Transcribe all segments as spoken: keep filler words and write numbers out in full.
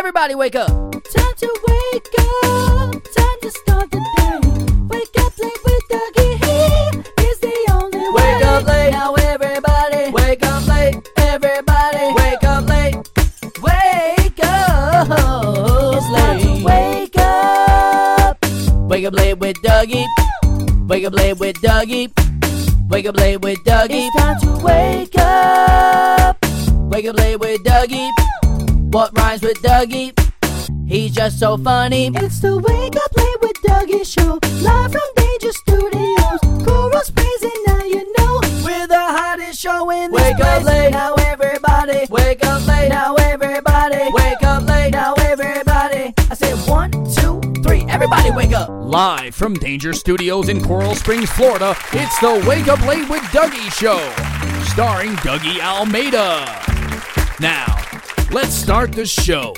Everybody wake up. Time to wake up. Time to start the day. Wake up late with Dougie. He is the only way. Wake up late. Now everybody. Wake up late. Everybody. Wake up late. Wake up It's time late. to wake up. Wake up late with Dougie. Wake up late with Dougie. Wake up late with Dougie. It's time to wake up. Wake up late with Dougie. What rhymes with Dougie? He's just so funny. It's the Wake Up Late with Dougie show. Live from Danger Studios. Chorus praising, now you know. We're the hottest show in this Wake place. up late. Now everybody. Wake up late. Now everybody. Wake up late. Now everybody. I said one, two, three. Everybody wake up. Live from Danger Studios in Coral Springs, Florida, it's the Wake Up Late with Dougie show, starring Dougie Almeida. Now, let's start the show.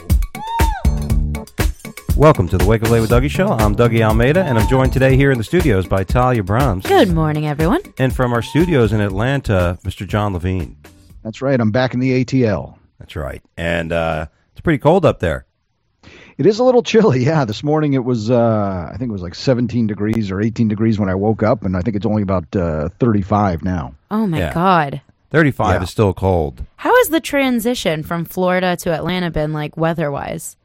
Welcome to the Wake Up Late with Dougie show. I'm Dougie Almeida, and I'm joined today here in the studios by Talia Brahms. Good morning, everyone. And from our studios in Atlanta, Mister John Levine. That's right. I'm back in the A T L. That's right. And uh, it's pretty cold up there. It is a little chilly. Yeah, this morning it was, uh, I think it was like seventeen degrees or eighteen degrees when I woke up, and I think it's only about uh, thirty-five now. Oh, my Yeah. God. thirty-five Yeah. is still cold. How has the transition from Florida to Atlanta been, like, weather-wise?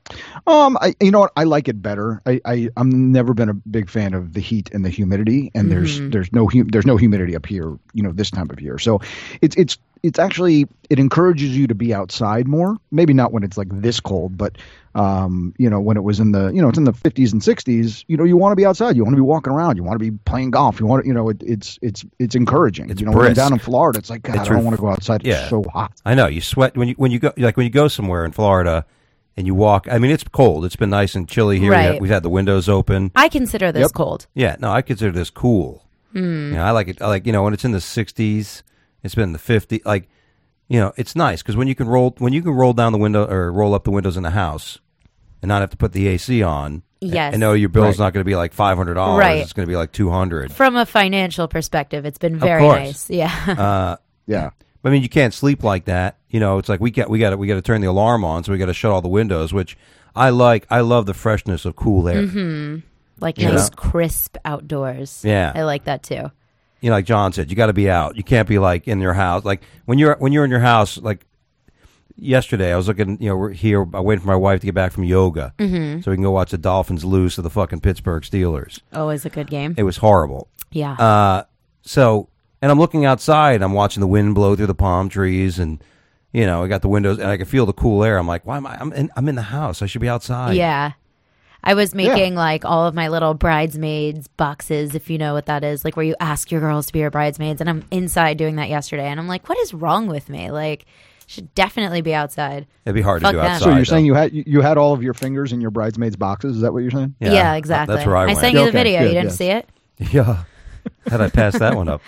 Um, I, you know what? I like it better. I, I, I'm never been a big fan of the heat and the humidity, and there's there's no hu- there's no humidity up here, you know, this time of year. So it's it's it's actually it encourages you to be outside more. Maybe not when it's like this cold, but um, you know, when it was in the you know it's in the fifties and sixties, you know, you want to be outside, you want to be walking around, you want to be playing golf, you want to, you know, it, it's it's it's encouraging. It's you know, when I'm brisk. down in Florida, it's like God, It's I don't ref- want to go outside. Yeah. It's so hot. I know. You sweat when you when you go like when you go somewhere in Florida and you walk. I mean, it's cold. It's been nice and chilly here. We Right. had, we've had the windows open. I consider this Yep. cold. Yeah, no, I consider this cool. Hmm. You know, I like it. I like you know when it's in the sixties, it's been in the fifties. Like, you know, it's nice because when you can roll when you can roll down the window or roll up the windows in the house and not have to put the A C on. Yes. And know your bill's Right. not going to be like five hundred dollars. Right. It's going to be like two hundred. From a financial perspective, it's been very course. nice. Yeah. Uh, Yeah. I mean, you can't sleep like that. You know, it's like we got we got we got to turn the alarm on, so we got to shut all the windows. Which I like. I love the freshness of cool air. Mm-hmm. Like You nice, know? crisp outdoors. Yeah. I like that, too. You know, like John said, you got to be out. You can't be like in your house. Like when you're when you're in your house. Like yesterday, I was looking. You know, we're here. I waited for my wife to get back from yoga, Mm-hmm. so we can go watch the Dolphins lose to the fucking Pittsburgh Steelers. Always a good game. It was horrible. Yeah. Uh, so, and I'm looking outside. I'm watching the wind blow through the palm trees, and you know, I got the windows, and I can feel the cool air. I'm like, why am I? I'm in, I'm in the house. I should be outside. Yeah. I was making like all of my little bridesmaids boxes, if you know what that is, like where you ask your girls to be your bridesmaids. And I'm inside doing that yesterday. And I'm like, what is wrong with me? Like, should definitely be outside. It'd be hard Fuck to do them. outside. So you're though. saying you had you you had all of your fingers in your bridesmaids boxes? Is that what you're saying? Yeah, exactly. That's where I, I went. sent you the Okay, video. good, you didn't yes. see it? Yeah. How'd I pass that one up?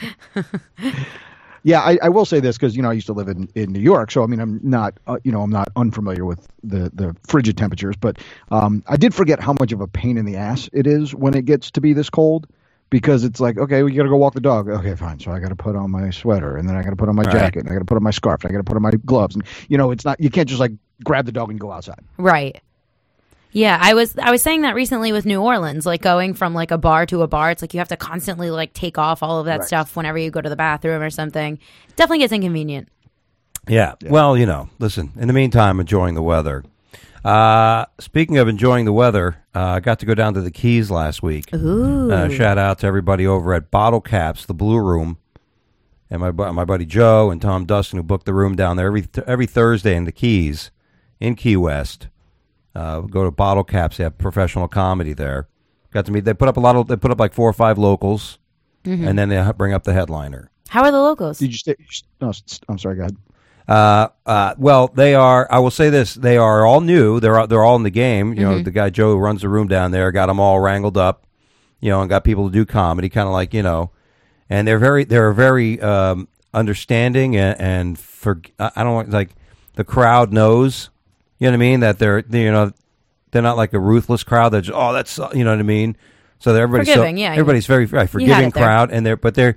Yeah, I, I will say this because you know I used to live in, in New York, so I mean I'm not uh, you know I'm not unfamiliar with the, the frigid temperatures, but um, I did forget how much of a pain in the ass it is when it gets to be this cold, because it's like, okay, we got to go walk the dog. Okay, fine, so I got to put on my sweater, and then I got to put on my Right. jacket, and I got to put on my scarf, and I got to put on my gloves, and you know it's not you can't just like grab the dog and go outside. Right. Yeah, I was I was saying that recently with New Orleans, like going from like a bar to a bar, it's like you have to constantly like take off all of that Right. stuff whenever you go to the bathroom or something. It definitely gets inconvenient. Yeah. Well, you know, listen, in the meantime, enjoying the weather. Uh, speaking of enjoying the weather, uh, I got to go down to the Keys last week. Ooh. Uh, shout out to everybody over at Bottle Caps, the Blue Room, and my bu- my buddy Joe and Tom Dustin, who booked the room down there every th- every Thursday in the Keys, in Key West. Uh, go to Bottle Caps. They have professional comedy there. Got to meet. They put up a lot of. They put up like four or five locals, Mm-hmm. and then they bring up the headliner. How are the locals? Did you stay? No, s- I'm sorry. Go ahead. Uh, uh, well, they are. I will say this: they are all new. They're they're all in the game. You know, Mm-hmm. the guy Joe who runs the room down there got them all wrangled up. You know, and got people to do comedy, kind of like you know, and they're very they're very um, understanding and, and for I I don't want like the crowd knows. You know what I mean? That they're you know they're not like a ruthless crowd. That just, oh that's you know what I mean. So they're everybody's Forgiving, so, yeah. everybody's very right, had forgiving it there. crowd, and they're but they're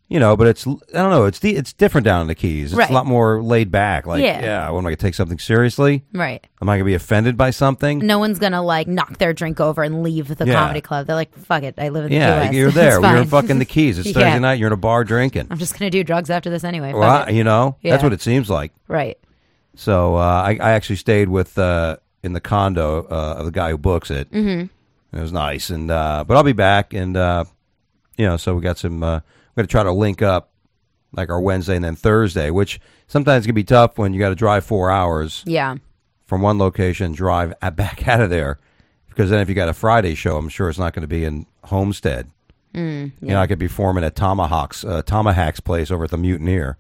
You know, but it's I don't know. It's the it's different down in the Keys. It's Right. a lot more laid back. Like, Yeah. yeah, what am I going to take something seriously? Right. Am I going to be offended by something? No one's gonna like knock their drink over and leave the Yeah. comedy club. They're like, "Fuck it, I live in the Yeah, Key West. you're It's there. You're fine." in fucking the Keys. It's Yeah. Thursday night. You're in a bar drinking. I'm just gonna do drugs after this anyway. Fuck Well, it. you know, Yeah. that's what it seems like. Right. So uh, I, I actually stayed with uh, in the condo uh, of the guy who books it. Mm-hmm. It was nice, and uh, but I'll be back, and uh, you know, so we got some. Uh, we're gonna try to link up like our Wednesday and then Thursday, which sometimes can be tough when you got to drive four hours Yeah. from one location, drive a- back out of there, because then if you got a Friday show, I'm sure it's not going to be in Homestead. Mm, You know, I could be forming at Tomahawk's uh, Tomahawk's place over at the Mutineer.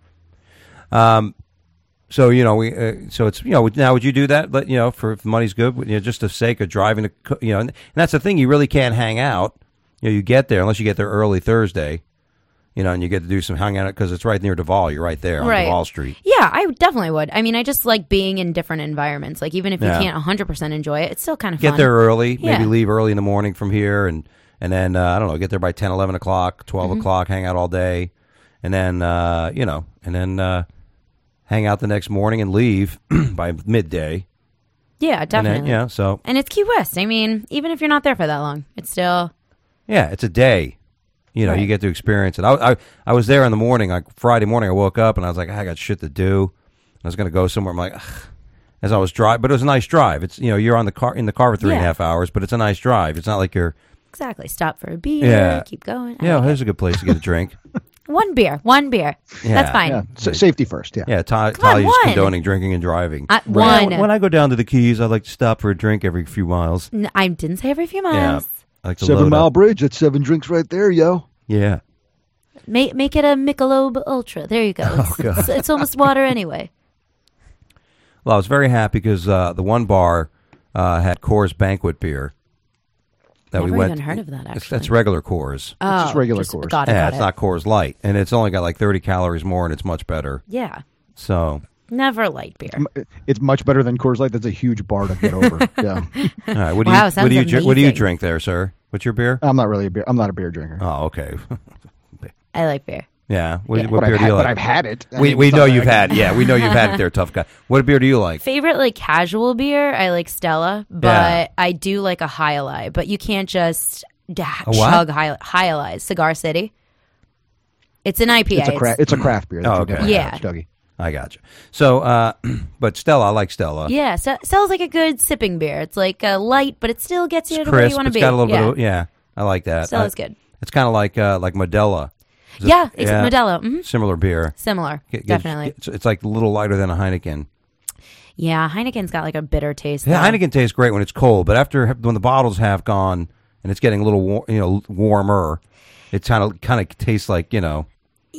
Um, so you know, we uh, so it's you know now would you do that? But you know, for if the money's good, you know, just the sake of driving to co- you know, and, and that's the thing, you really can't hang out. You know, you get there unless you get there early Thursday. You know, and you get to do some hanging out because it's right near Duval. You're right there on Right. Duval Street. Yeah, I definitely would. I mean, I just like being in different environments. Like even if you Yeah. can't one hundred percent enjoy it, it's still kind of Get fun. there early, Yeah. maybe leave early in the morning from here, and and then uh, I don't know, get there by ten, eleven o'clock, twelve Mm-hmm. o'clock, hang out all day, and then uh, you know, and then uh, hang out the next morning and leave by midday. Yeah, And definitely. then, yeah, so And it's Key West. I mean, even if you're not there for that long, it's still yeah, it's a day. You know, Right. you get to experience it. I, I I was there in the morning, like Friday morning. I woke up and I was like, I got shit to do. I was going to go somewhere. I'm like, ugh. As I was driving, but it was a nice drive. It's you know, you're on the car in the car for three and a Yeah. half hours, but it's a nice drive. It's not like you're exactly stop for a beer, Yeah. keep going. I yeah. like Here's a good place to get a drink. it. one beer, one beer. Yeah. That's fine. Yeah, S- safety first. Yeah. Yeah, Ta- on, Talia's one. condoning drinking and driving. I- Well, one. When I go down to the Keys, I like to stop for a drink every few miles. N- I didn't say every few Yeah, miles. I like to Seven load Mile up. Bridge. That's seven drinks right there, yo. Yeah, Make make it a Michelob Ultra. There you go. Oh, It's, it's, it's almost water anyway. well, I was very happy because uh, the one bar uh, had Coors Banquet beer. That Never we went. even heard of that, It's- actually. That's regular Coors. Oh, just regular Coors. Got it. yeah, got it's it. not Coors Light, and it's only got like thirty calories more, and it's much better. Yeah, So, never light beer. M- It's much better than Coors Light. That's a huge bar to get over. Yeah. all right, what do Wow, you sounds what do you dr- what do you amazing. drink there, sir? What's your beer? I'm not really a beer. I'm not a beer drinker. Oh, okay. I like beer. yeah. What, Yeah. what but, beer I've do you had, but like? I've had it. I we mean, we it's know not you've like- had. Yeah, we know you've had it there, tough guy. What beer do you like? Favorite like casual beer, I like Stella, but Yeah. I do like a High Ally. But you can't just da- A what? chug High High Allies. Cigar City. It's an I P A. It's a cra- it's a craft beer. that Oh, you okay. definitely Yeah. have, Dougie. I got you. So, uh, but Stella, I like Stella. yeah, so, Stella's like a good sipping beer. It's like uh, light, but it still gets you It's to where you crisp. want to It's be. got a little yeah. bit of yeah. I like that. Stella's I- good. It's kind of like uh, like Modelo. Is it- Yeah, it's Modelo. hmm Similar beer. Similar, It gives- definitely. It's, it's like a little lighter than a Heineken. Yeah, Heineken's got like a bitter taste. Yeah, though. Heineken tastes great when it's cold, but after when the bottles have gone and it's getting a little war, you know warmer, it kind of kind of tastes like you know.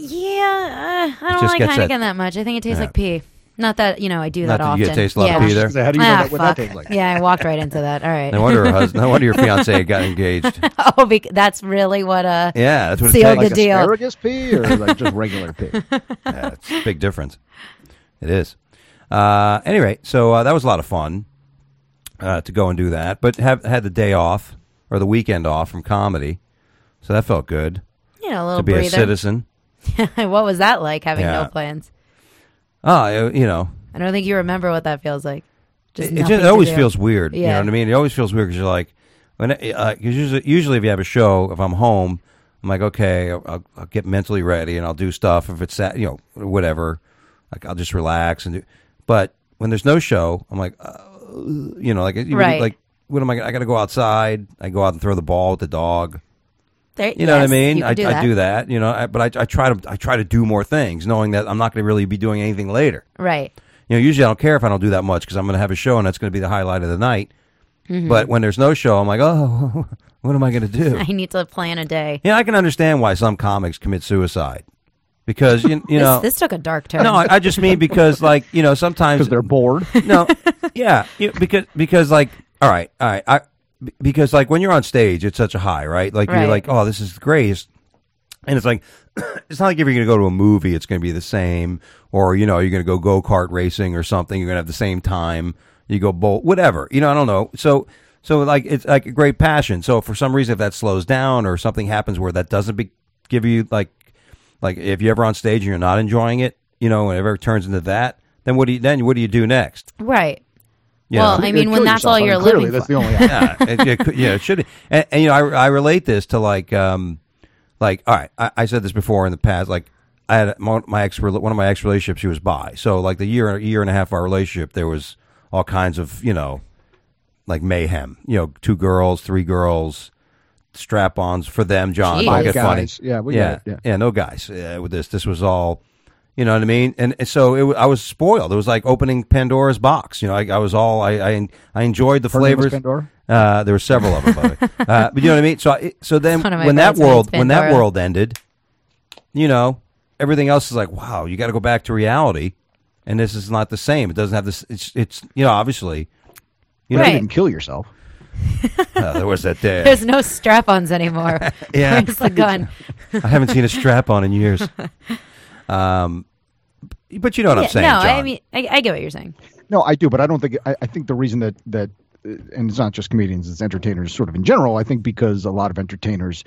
Yeah, uh, I don't just like gets Heineken that- that, much. I think it tastes Yeah. like pee. Not that you know I do Not that that you often. taste a lot of yeah. pee there? How do you know ah, that, what fuck. that tastes like? Yeah, I walked right into that. All right. No wonder her husband. No wonder your fiance got engaged. oh, bec- that's really what uh Yeah, that's what it Sealed takes. the Like deal. asparagus pee or like just regular pee? Yeah, it's a big difference. It is. Uh, anyway, so uh, that was a lot of fun uh, to go and do that, but have had the day off or the weekend off from comedy, so that felt good you know a little to be breather. a citizen. what was that like having Yeah. no plans? Oh, it- you know, I don't think you remember what that feels like. Just it, it, nothing just, it to always do. feels weird. You know Yeah. what I mean? It always feels weird because you're like, when it, uh 'cause usually, usually if you have a show, if I'm home, I'm like, okay, I'll, I'll, I'll get mentally ready and I'll do stuff. If it's that, you know, whatever, like I'll just relax and do. But when there's no show, I'm like, uh, you know, like you- Right. like what am I? I got to go outside. I go out and throw the ball with the dog. There- You know what I yes, mean? you I could do I that. do that. You know, I, but I, I try to I try to do more things, knowing that I'm not going to really be doing anything later. Right. You know, usually I don't care if I don't do that much because I'm going to have a show and that's going to be the highlight of the night. Mm-hmm. But when there's no show, I'm like, oh, what am I going to do? I need to plan a day. Yeah, I can understand why some comics commit suicide because you, you This, know. this took a dark turn. No, I, I just mean because like you know sometimes Because they're bored. no, yeah, you, because because like all right, all right, I because like when you're on stage, it's such a high, right? Like Right. you're like, oh, this is great, and it's like it's not like if you're going to go to a movie, it's going to be the same, or you know, you're going to go go kart racing or something, you're going to have the same time, you go bolt, whatever, you know, I don't know, so. So like it's like a great passion. So for some reason, if that slows down or something happens where that doesn't be, give you like Like if you're ever on stage and you're not enjoying it, you know, and it ever turns into that, then what do you then what do you do next? Right. You well, know? I mean, Kill when that's yourself. all I mean, you're clearly living that's for. the only option. yeah, it, it, could- yeah, it should. And, and you know, I, I relate this to like, um, like, all right, I, I said this before in the past. Like, I had my, my ex, one of my ex relationships. She was bi. So, like the year, year and a half of our relationship, there was all kinds of, you know, like mayhem. You know, two girls, three girls, strap-ons for them. John, Jeez. don't Five get funny. guys. Yeah, we yeah, got it. Yeah. yeah, no guys. Yeah, with this, this was all. You know what I mean? And, and so it, wa- I was spoiled. It was like opening Pandora's box. You know, I, I was all I, I I enjoyed the Her name was flavors. Pandora? Uh, there were several of them, by the way. Uh, but you know what I mean. So I, so then One of my when that bridesmaids, world when that Pandora. world ended, you know, everything else is like, wow, you got to go back to reality, and this is not the same. It doesn't have this. It's it's you know obviously, you know, Right. You didn't kill yourself. uh, there was that day. There's no strap-ons anymore. Yeah. Where's the gun? I haven't seen a strap on in years. Um, but you know what I'm Yeah, saying, no, John. I mean, I, I get what you're saying. No, I do, but I don't think. I, I think the reason that that, uh, and it's not just comedians, it's entertainers, sort of in general. I think because a lot of entertainers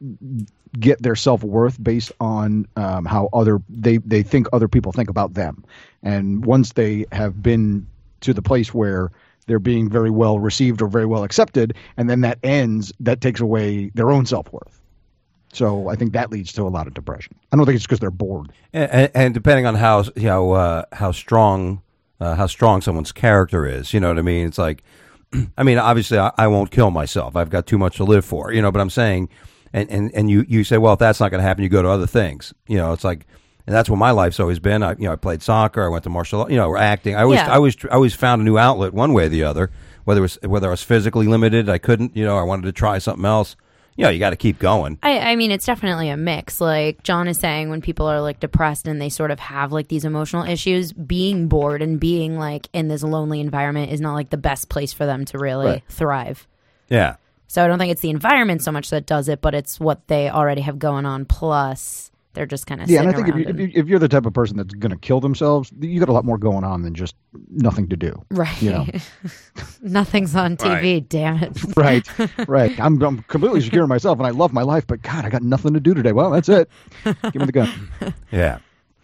get their self worth based on um, how other they they think other people think about them, and once they have been to the place where they're being very well received or very well accepted, and then that ends, that takes away their own self worth. So I think that leads to a lot of depression. I don't think it's because they're bored. and, and depending on how you know uh, how strong uh, how strong someone's character is, you know what I mean. It's like, I mean, obviously, I, I won't kill myself. I've got too much to live for, you know. But I'm saying, and and, and you, you say, well, if that's not going to happen, you go to other things. You know, it's like, and that's what my life's always been. I, you know, I played soccer. I went to martial, you know, acting. I always, Yeah. I always, I always found a new outlet, one way or the other. Whether it was whether I was physically limited, I couldn't. You know, I wanted to try something else. You know, you got to keep going. I, I mean, it's definitely a mix. Like John is saying, when people are like depressed and they sort of have like these emotional issues, being bored and being like in this lonely environment is not like the best place for them to really Right. thrive. Yeah. So I don't think it's the environment so much that does it, but it's what they already have going on. Plus, they're just kind of Yeah, sitting and I think if, around you, if, and- you, if you're the type of person that's going to kill themselves, you got a lot more going on than just nothing to do. right. You know. Nothing's on T V. Damn it. Right, right. I'm, I'm completely secure in myself, and I love my life. But God, I got nothing to do today. Well, that's it. Give me the gun. Yeah.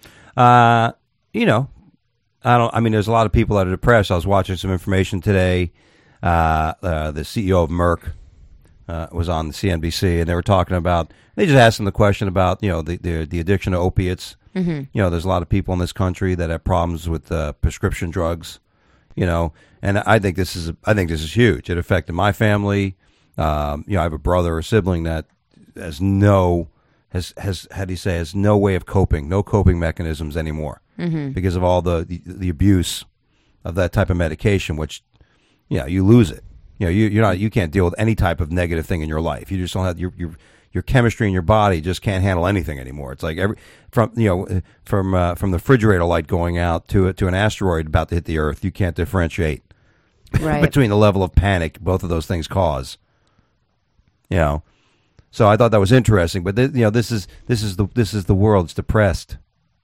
Uh, you know, I don't. I mean, there's a lot of people that are depressed. I was watching some information today. Uh, uh, the C E O of Merck uh, was on the C N B C, and they were talking about. They just asked him the question about you know the the, the addiction to opiates. Mm-hmm. You know, there's a lot of people in this country that have problems with uh, prescription drugs. You know, and I think this is I think this is huge. It affected my family. Um, you know, I have a brother or sibling that has no has has how do you say has no way of coping, no coping mechanisms anymore Mm-hmm. because of all the, the the abuse of that type of medication. Which, you know, you lose it. You know, you you're not you can't deal with any type of negative thing in your life. You just don't have your your your chemistry in your body just can't handle anything anymore. It's like every from you know from uh, from the refrigerator light going out to to an asteroid about to hit the Earth. You can't differentiate Right. between the level of panic both of those things cause. You know, so I thought that was interesting. But th- you know, this is this is the this is the world. It's depressed.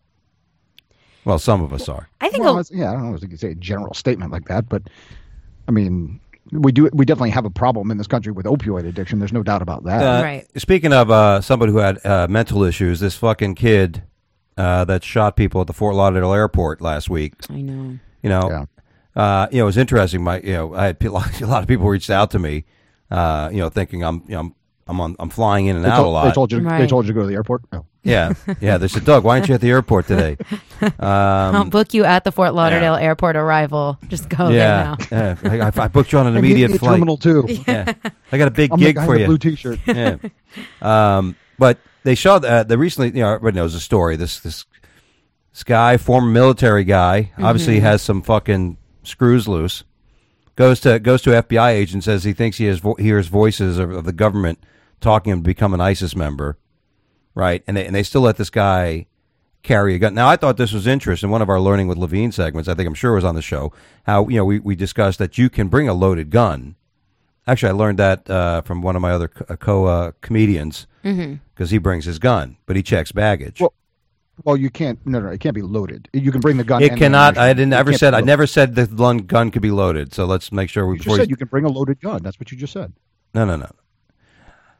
Well, some of us are. I think Well, a- it's- yeah, I don't know if you could say a general statement like that, but I mean, we do. We definitely have a problem in this country with opioid addiction. There's no doubt about that. Uh, Right. Speaking of uh, somebody who had uh, mental issues, this fucking kid uh, that shot people at the Fort Lauderdale airport last week. I know. You know, Yeah. uh, you know, it was interesting. My, you know, I had pe- a lot of people reached out to me, uh, you know, thinking I'm, you know, I'm, I'm on, I'm flying in and They out told, a lot. they told you. They Right. told you to go to the airport. Oh. Yeah, yeah. They said, Doug, why aren't you at the airport today? I'll Um, book you at the Fort Lauderdale airport arrival. Just go yeah, there now. yeah. I, I booked you on an And give me immediate a flight. Terminal two. Yeah, I got a big I'm gig the guy for in the you. blue T-shirt. Yeah. Um, but they showed uh, the recently, you know, everybody knows the story. This this this guy, former military guy, obviously has some fucking screws loose. Goes to goes to F B I agent, says he thinks he has vo- hears voices of, of the government talking him to become an ISIS member, right? And they and they still let this guy carry a gun. Now, I thought this was interesting. One of our Learning with Levine segments, I think I'm sure was on the show, how, you know, we, we discussed that you can bring a loaded gun. Actually, I learned that uh, from one of my other co- co uh, comedians, because he brings his gun, but he checks baggage. Well, Well, you can't. No, no, it can't be loaded. You can bring the gun. it and cannot. I ammunition. didn't It ever can't said. be I loaded. never said the lun- gun could be loaded. So let's make sure we. You just before said you- you can bring a loaded gun. That's what you just said. No, no, no.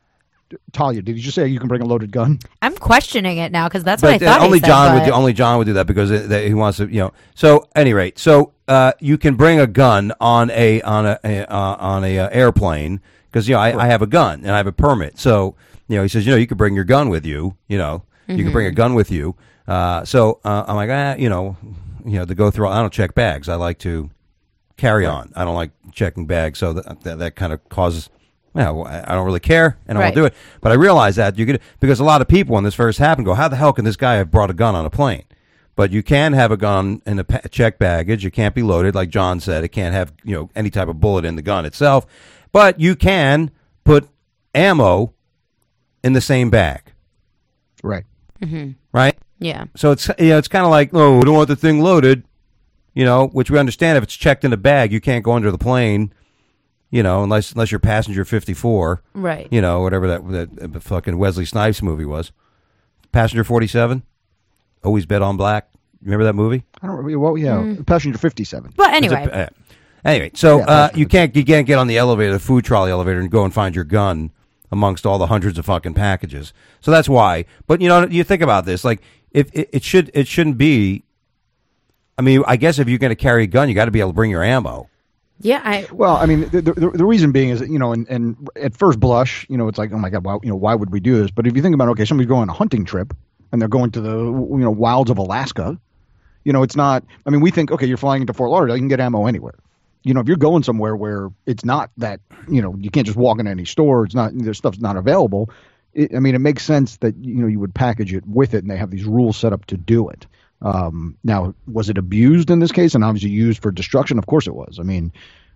Talia, did you just say you can bring a loaded gun? I'm questioning it now because that's but what I thought. only he said, John but... would do, only John would do that because it, that he wants to, you know. So, at any rate, so uh, you can bring a gun on a on a, a uh, on a uh, airplane because you know I, I have a gun and I have a permit. So you know he says you know you can bring your gun with you. You know mm-hmm. you can bring a gun with you. Uh, so uh, I'm like ah, you know you know to go through. I don't check bags. I like to carry right. on. I don't like checking bags. So that that, that kind of causes. Yeah, well, I don't really care, and I right. won't do it. But I realize that you could because a lot of people when this first happened go, "How the hell can this guy have brought a gun on a plane?" But you can have a gun in a pa- check baggage. It can't be loaded, like John said. It can't have you know any type of bullet in the gun itself. But you can put ammo in the same bag, right? Mm-hmm. Right? Yeah. So it's you know it's kind of like, oh, we don't want the thing loaded, you know, which we understand if it's checked in a bag, you can't go under the plane. You know, unless unless you're passenger fifty-four, right? You know, whatever that that uh, fucking Wesley Snipes movie was, Passenger forty-seven, Always Bet on Black. Remember that movie? I don't remember. Well, yeah, mm. Passenger fifty-seven. But anyway, a, uh, anyway, so yeah, uh, you can't you can't get on the elevator, the food trolley elevator, and go and find your gun amongst all the hundreds of fucking packages. So that's why. But you know, you think about this, like if it, it should it shouldn't be. I mean, I guess if you're going to carry a gun, you got to be able to bring your ammo. Yeah, I well, I mean, the, the the reason being is that, you know, and, and at first blush, you know, it's like, oh my God, why, you know, why would we do this? But if you think about, okay, somebody's going on a hunting trip and they're going to the, you know, wilds of Alaska, you know, it's not. I mean, we think, okay, you're flying into Fort Lauderdale, you can get ammo anywhere. You know, if you're going somewhere where it's not that, you know, you can't just walk into any store, it's not, their stuff's not available. It, I mean, it makes sense that, you know, you would package it with it, and they have these rules set up to do it. Um, now, was it abused in this case and obviously used for destruction? Of course it was. I mean,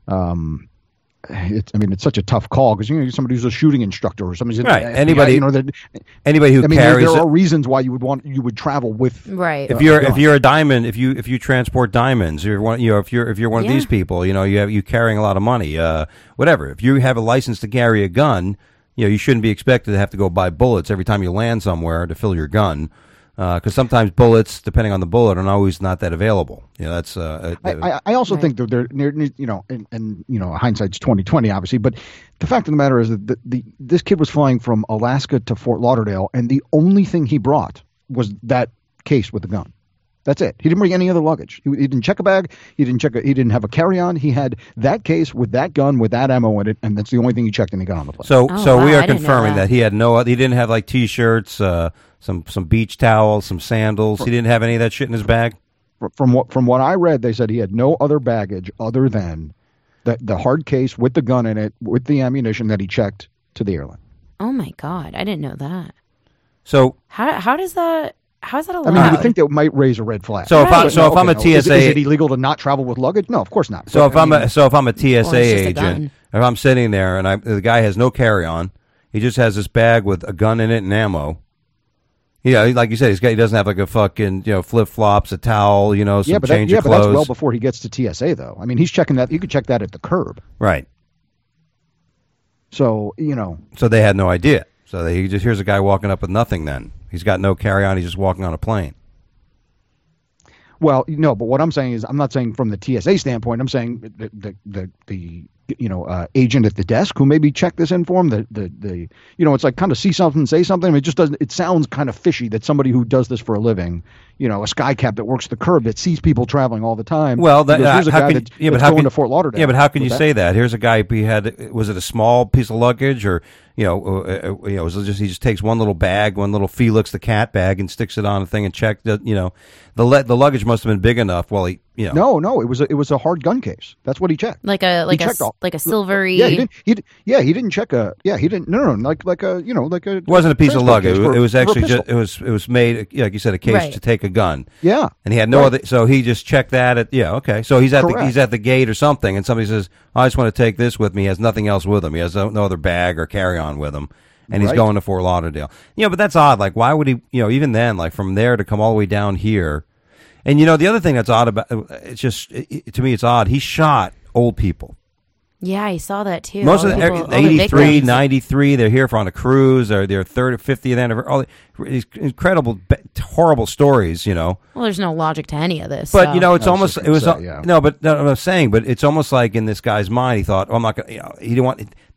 um, it's, I mean, it's such a tough call because, you know, somebody who's a shooting instructor or somebody's right. F B I, anybody, you know, that anybody who I mean, carries there, there it, are reasons why you would want, you would travel with, right. If you're, if you're a diamond, if you, if you transport diamonds, you're one, you know, if you're, if you're one yeah. of these people, you know, you have, you carrying a lot of money, uh, whatever. If you have a license to carry a gun, you know, you shouldn't be expected to have to go buy bullets every time you land somewhere to fill your gun. Because uh, sometimes bullets, depending on the bullet, are not always not that available. You know, that's. Uh, I, I, I also right. think that they're, they're, you know, and, and you know, hindsight's twenty twenty, obviously. But the fact of the matter is that the, the this kid was flying from Alaska to Fort Lauderdale, and the only thing he brought was that case with the gun. That's it. He didn't bring any other luggage. He, he didn't check a bag. He didn't check. A, he didn't have a carry-on. He had that case with that gun with that ammo in it, and that's the only thing he checked, and he got on the plane. So, oh, so wow, we are I confirming that. that he had no. He didn't have like T-shirts, uh, some some beach towels, some sandals. He didn't have any of that shit in his bag. From what from what I read, they said he had no other baggage other than the the hard case with the gun in it, with the ammunition that he checked to the airline. Oh my God, I didn't know that. So how how does that? How is that allowed? I mean, you would think that might raise a red flag. So if I, Right. so No, if okay, I'm a no. T S A, is, is it illegal to not travel with luggage? No, of course not. So But, if I I'm mean, a so if I'm a T S A Well, it's just a agent, gun. if I'm sitting there and I, the guy has no carry-on, he just has this bag with a gun in it and ammo. Yeah, like you said, he's got, he doesn't have like a fucking you know flip flops, a towel, you know, some yeah, but that, change yeah, of but clothes. that's well before he gets to T S A, though. I mean, he's checking that. You could check that at the curb. Right. So you know, So they had no idea. So they, he just here's a guy walking up with nothing. Then he's got no carry-on. He's just walking on a plane. well, no. But what I'm saying is, I'm not saying from the T S A standpoint. I'm saying the the the, the you know uh, agent at the desk who maybe checked this in for him. The the the you know, it's like kind of see something, say something. I mean, it just doesn't. It sounds kind of fishy that somebody who does this for a living, you know, a sky cap that works the curb that sees people traveling all the time. Well, that, goes, here's a how guy can, that, yeah, but that's how going can, to Fort Lauderdale. Yeah, but how can you with say that? Here's a guy. He had was it a small piece of luggage or you know uh, uh, you know was it just he just takes one little bag, one little Felix the cat bag, and sticks it on a thing and check that you know the le- the luggage must have been big enough. Well, he you know No, no, it was a, it was a hard gun case. That's what he checked. like a like a checked s- all- like a silvery. Yeah, he didn't. He d- yeah, he didn't check a. Yeah, he didn't. No, no, no like like a you know like a. it wasn't a piece of transport luggage. case It for- was, it was for a actually just pistol. it was it was made like you said a case Right. to take a gun. Yeah, And he had no Right. other, so he just checked that at yeah okay. So he's at the Correct. he's at the gate or something, and somebody says, "I just want to take this with me." He has nothing else with him. He has no, no other bag or carry on with him, and he's Right. going to Fort Lauderdale. You know, but that's odd. Like, why would he? You know, even then, like from there to come all the way down here, and you know, the other thing that's odd about it's just it, it- to me, it's odd. He shot old people. Yeah, I saw that too. Most All of the the, people- all the eighty-three, victims. ninety-three, they're here for on a cruise. They're their third or fiftieth anniversary. All these incredible, ba- horrible stories. You know. Well, there's no logic to any of this. But so. you know, it's I was almost just it was gonna uh, say, yeah. no, but no, I'm saying, but it's almost like in this guy's mind, he thought, "Oh, I'm not gonna." You know, he didn't want.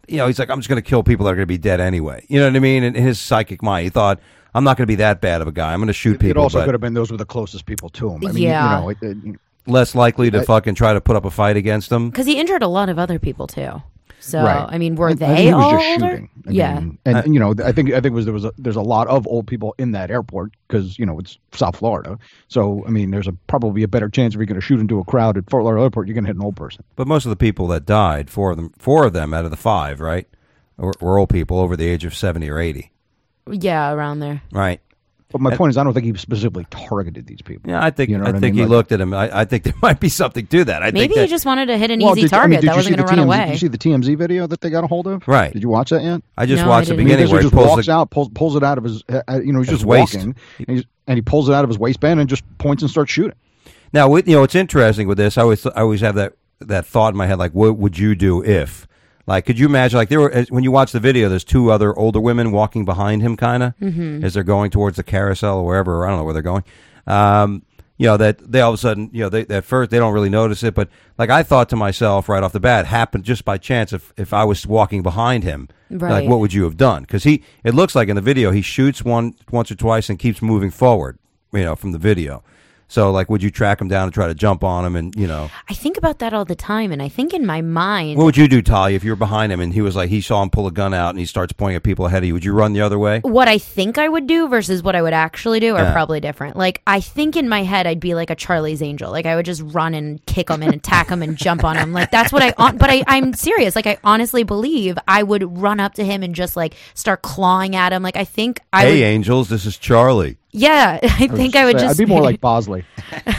you know, he's like, I'm just going to kill people that are going to be dead anyway. You know what I mean? In his psychic mind, he thought, I'm not going to be that bad of a guy. I'm going to shoot it, people. It also but could have been those were the closest people to him. I mean, Yeah. you know, it, it, less likely to I- fucking try to put up a fight against them. Because he injured a lot of other people too. So Right. I mean, were I think they he was all just older? shooting. I yeah. mean, and, and, you know, I think I think it was there was a, there's a lot of old people in that airport because you know it's South Florida. So I mean, there's a probably a better chance if you're going to shoot into a crowd at Fort Lauderdale Airport, you're going to hit an old person. But most of the people that died, four of them, four of them out of the five, right, were, were old people over the age of seventy or eighty. Yeah, around there. Right. But my point is, I don't think he specifically targeted these people. Yeah, I think You know I what I think mean? he Like- looked at him. I, I think there might be something to that. I Maybe think he that, just wanted to hit an Well, easy did, I mean, target did that you wasn't see the going to run T M Z away. Did you see the T M Z video that they got a hold of? Right. Did you watch that yet? I just No, watched I the didn't. beginning He where he just pulls walks the, out, pulls pulls it out of his, uh, you know, he's His just waist. walking, and, he's, and he pulls it out of his waistband and just points and starts shooting. Now, with, you know, it's interesting with this. I always, I always have that, that thought in my head, like, what would you do if? Like, could you imagine, like, there were, as- when you watch the video, there's two other older women walking behind him, kind of, mm-hmm. as they're going towards the carousel or wherever, or I don't know where they're going. Um, you know, that they all of a sudden, you know, they, at first, they don't really notice it, but, like, I thought to myself right off the bat, happened just by chance, if, if I was walking behind him, Right. like, what would you have done? Because he, it looks like in the video, he shoots one, once or twice and keeps moving forward, you know, from the video. So, like, would you track him down and try to jump on him and, you know? I think about that all the time, and I think in my mind, What would you do, Talia, if you were behind him and he was like, he saw him pull a gun out and he starts pointing at people ahead of you? Would you run the other way? what I think I would do versus what I would actually do are Yeah. probably different. Like, I think in my head I'd be like a Charlie's Angel. Like, I would just run and kick him and attack him and jump on him. Like, that's what I, on- but I, I'm serious. Like, I honestly believe I would run up to him and just like start clawing at him. Like, I think I Hey, would, Angels, this is Charlie. yeah, I think I would Say, just I'd be more like Bosley.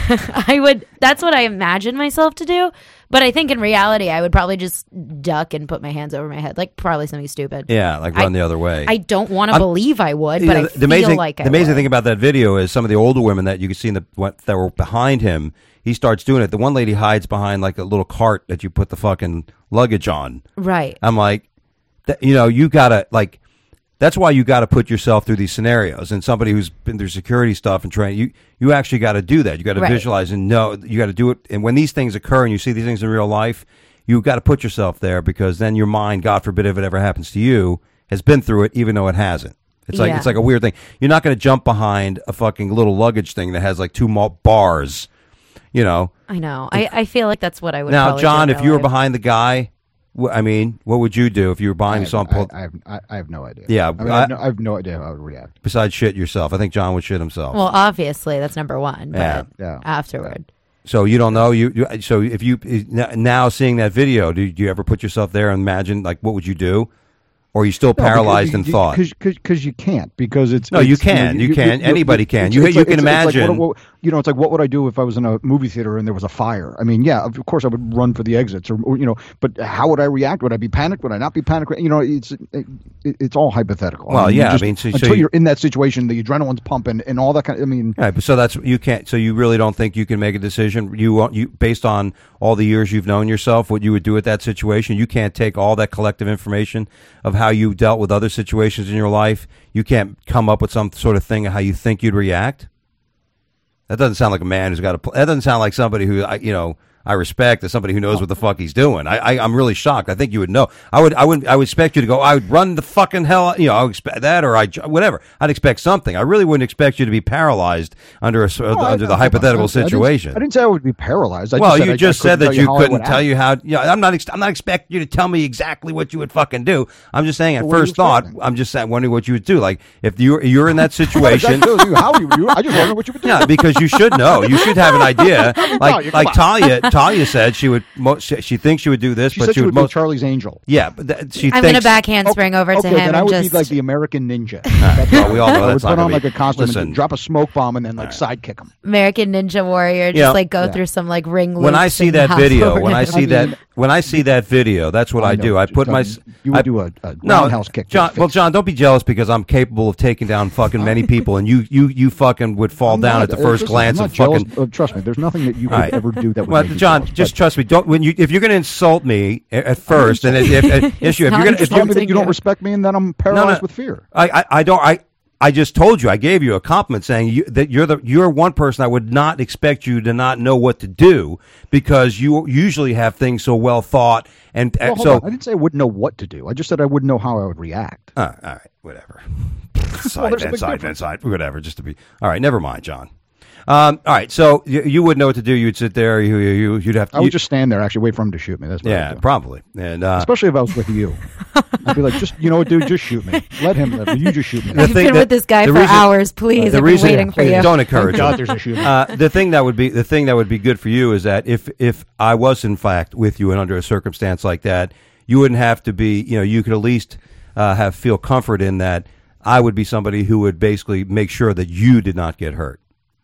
I would. That's what I imagine myself to do. But I think in reality, I would probably just duck and put my hands over my head, like probably something stupid. Yeah, like run I- the other way. I don't want to I'm- believe I would, You but know, I the feel amazing, like I the amazing would. thing about that video is some of the older women that you can see in the what, that were behind him. He starts doing it. The one lady hides behind like a little cart that you put the fucking luggage on. Right. I'm like, that, you know, you gotta like. That's why you got to put yourself through these scenarios. And somebody who's been through security stuff and training, you you actually got to do that. You got to Right. visualize and know. You got to do it. And when these things occur and you see these things in real life, you got to put yourself there because then your mind, God forbid, if it ever happens to you, has been through it, even though it hasn't. It's like Yeah. it's like a weird thing. You're not going to jump behind a fucking little luggage thing that has like two mo- bars. You know. I know. I, I feel like that's what I would. Now, probably John, do if in you were real life. behind the guy, wh- I mean, what would you do if you were behind I, him? Saw him I, pull I, have, I, I have no idea. Yeah, I, mean, I- I, have no, I have no idea how I would react. besides shit yourself. I think John would shit himself. Well, obviously that's number one. But Yeah. Yeah. afterward, So you don't know you, you. So if you now seeing that video, do, do you ever put yourself there and imagine like what would you do, or are you still paralyzed in thought? Because you can't. Because it's No, it's, you can. You can. Anybody can. You- it's you like- can it's- it's like, imagine. what- what- you know, it's like what would I do if I was in a movie theater and there was a fire? I mean, yeah, of course I would run for the exits, or, or you know, but how would I react? Would I be panicked? Would I not be panicked? You know, it's it, it's all hypothetical. Well, you yeah, I just- mean, so- so until you- you're in that situation, the adrenaline's pumping and all that kind. Of, I mean, Right, but so that's you can't. So you really don't think you can make a decision. You want you based on all the years you've known yourself, what you would do at that situation. You can't take all that collective information of how you dealt with other situations in your life. You can't come up with some sort of thing of how you think you'd react. That doesn't sound like a man who's got a. Pl- that doesn't sound like somebody who I, you know, I respect as somebody who knows what the fuck he's doing. I, I, I'm really shocked. I think you would know. I would, I would, I would expect you to go. I would run the fucking hell. You know, I would expect that, or I, whatever. I'd expect something. I really wouldn't expect you to be paralyzed under a, no, I- under the I- hypothetical I- I didn't- situation. I didn't say I would be paralyzed. I well, just said you I- just I said that tell you how I couldn't would tell act. you how. You know, I'm not. Ex- I'm not expecting you to tell me exactly what you would fucking do. I'm just saying, at Well, what are you first thought, expecting? I'm just saying, wondering what you would do. Like if you're you're in that situation. That tells you how you would do it. I just want to know what you would do. Yeah, because you should know. You should have an idea. Talia, Like come like on. Talia, Talia said she would. Mo- she, she thinks she would do this, She but said she she would would be most. Charlie's Angel. Yeah, but th- she I'm thinks. gonna back handspring over okay, to him then I and would just. be like the American Ninja. Well, we all know I would that's not put gonna on be- like a costume Listen. and drop a smoke bomb and then like sidekick him. American Ninja Warrior, just Yeah. like go Yeah. through some like ring. When I loops see and that hop video, over when I him. see that, when I see that video, that's what I, know. do. I put my. John, You would I- do a, a No, roundhouse kick. to John. his Well, face. John, don't be jealous because I'm capable of taking down fucking many people, and you, you, you fucking would fall I'm down not- at the uh, first listen, glance I'm of not jealous. fucking. Uh, trust me, there's nothing that you could All right. ever do that would Well, make me John, jealous, just but- trust me. Don't when you if you're going to insult me a- at first, and if, if, if, issue if you're not going to if Tell me you that you don't you. respect me and then I'm paralyzed with fear. I, I, I don't I I just told you, I gave you a compliment saying you, that you're the you're one person I would not expect you to not know what to do because you usually have things so well thought. And Well, hold so on. I didn't say I wouldn't know what to do. I just said I wouldn't know how I would react. Uh, all right, whatever. Side, there's a vent, big side, difference. vent, side, whatever, just to be. All right, never mind, John. Um, all right, so you, you wouldn't know what to do. You'd sit there. You, you, you'd have to. I would you- just stand there, actually, wait for him to shoot me. That's what I yeah, would do. probably. And uh, Especially if I was with you. I'd be like, just you know what, dude, just shoot me. Let him live. You just shoot me. The I've thing been that- with this guy the for reason- hours. Please, the I've reason- been waiting for you. Don't encourage God, it. there's a shooting. Uh, the thing that would be the thing that would be good for you is that if if I was in fact with you and under a circumstance like that, you wouldn't have to be. You know, you could at least uh, have feel comfort in that I would be somebody who would basically make sure that you did not get hurt.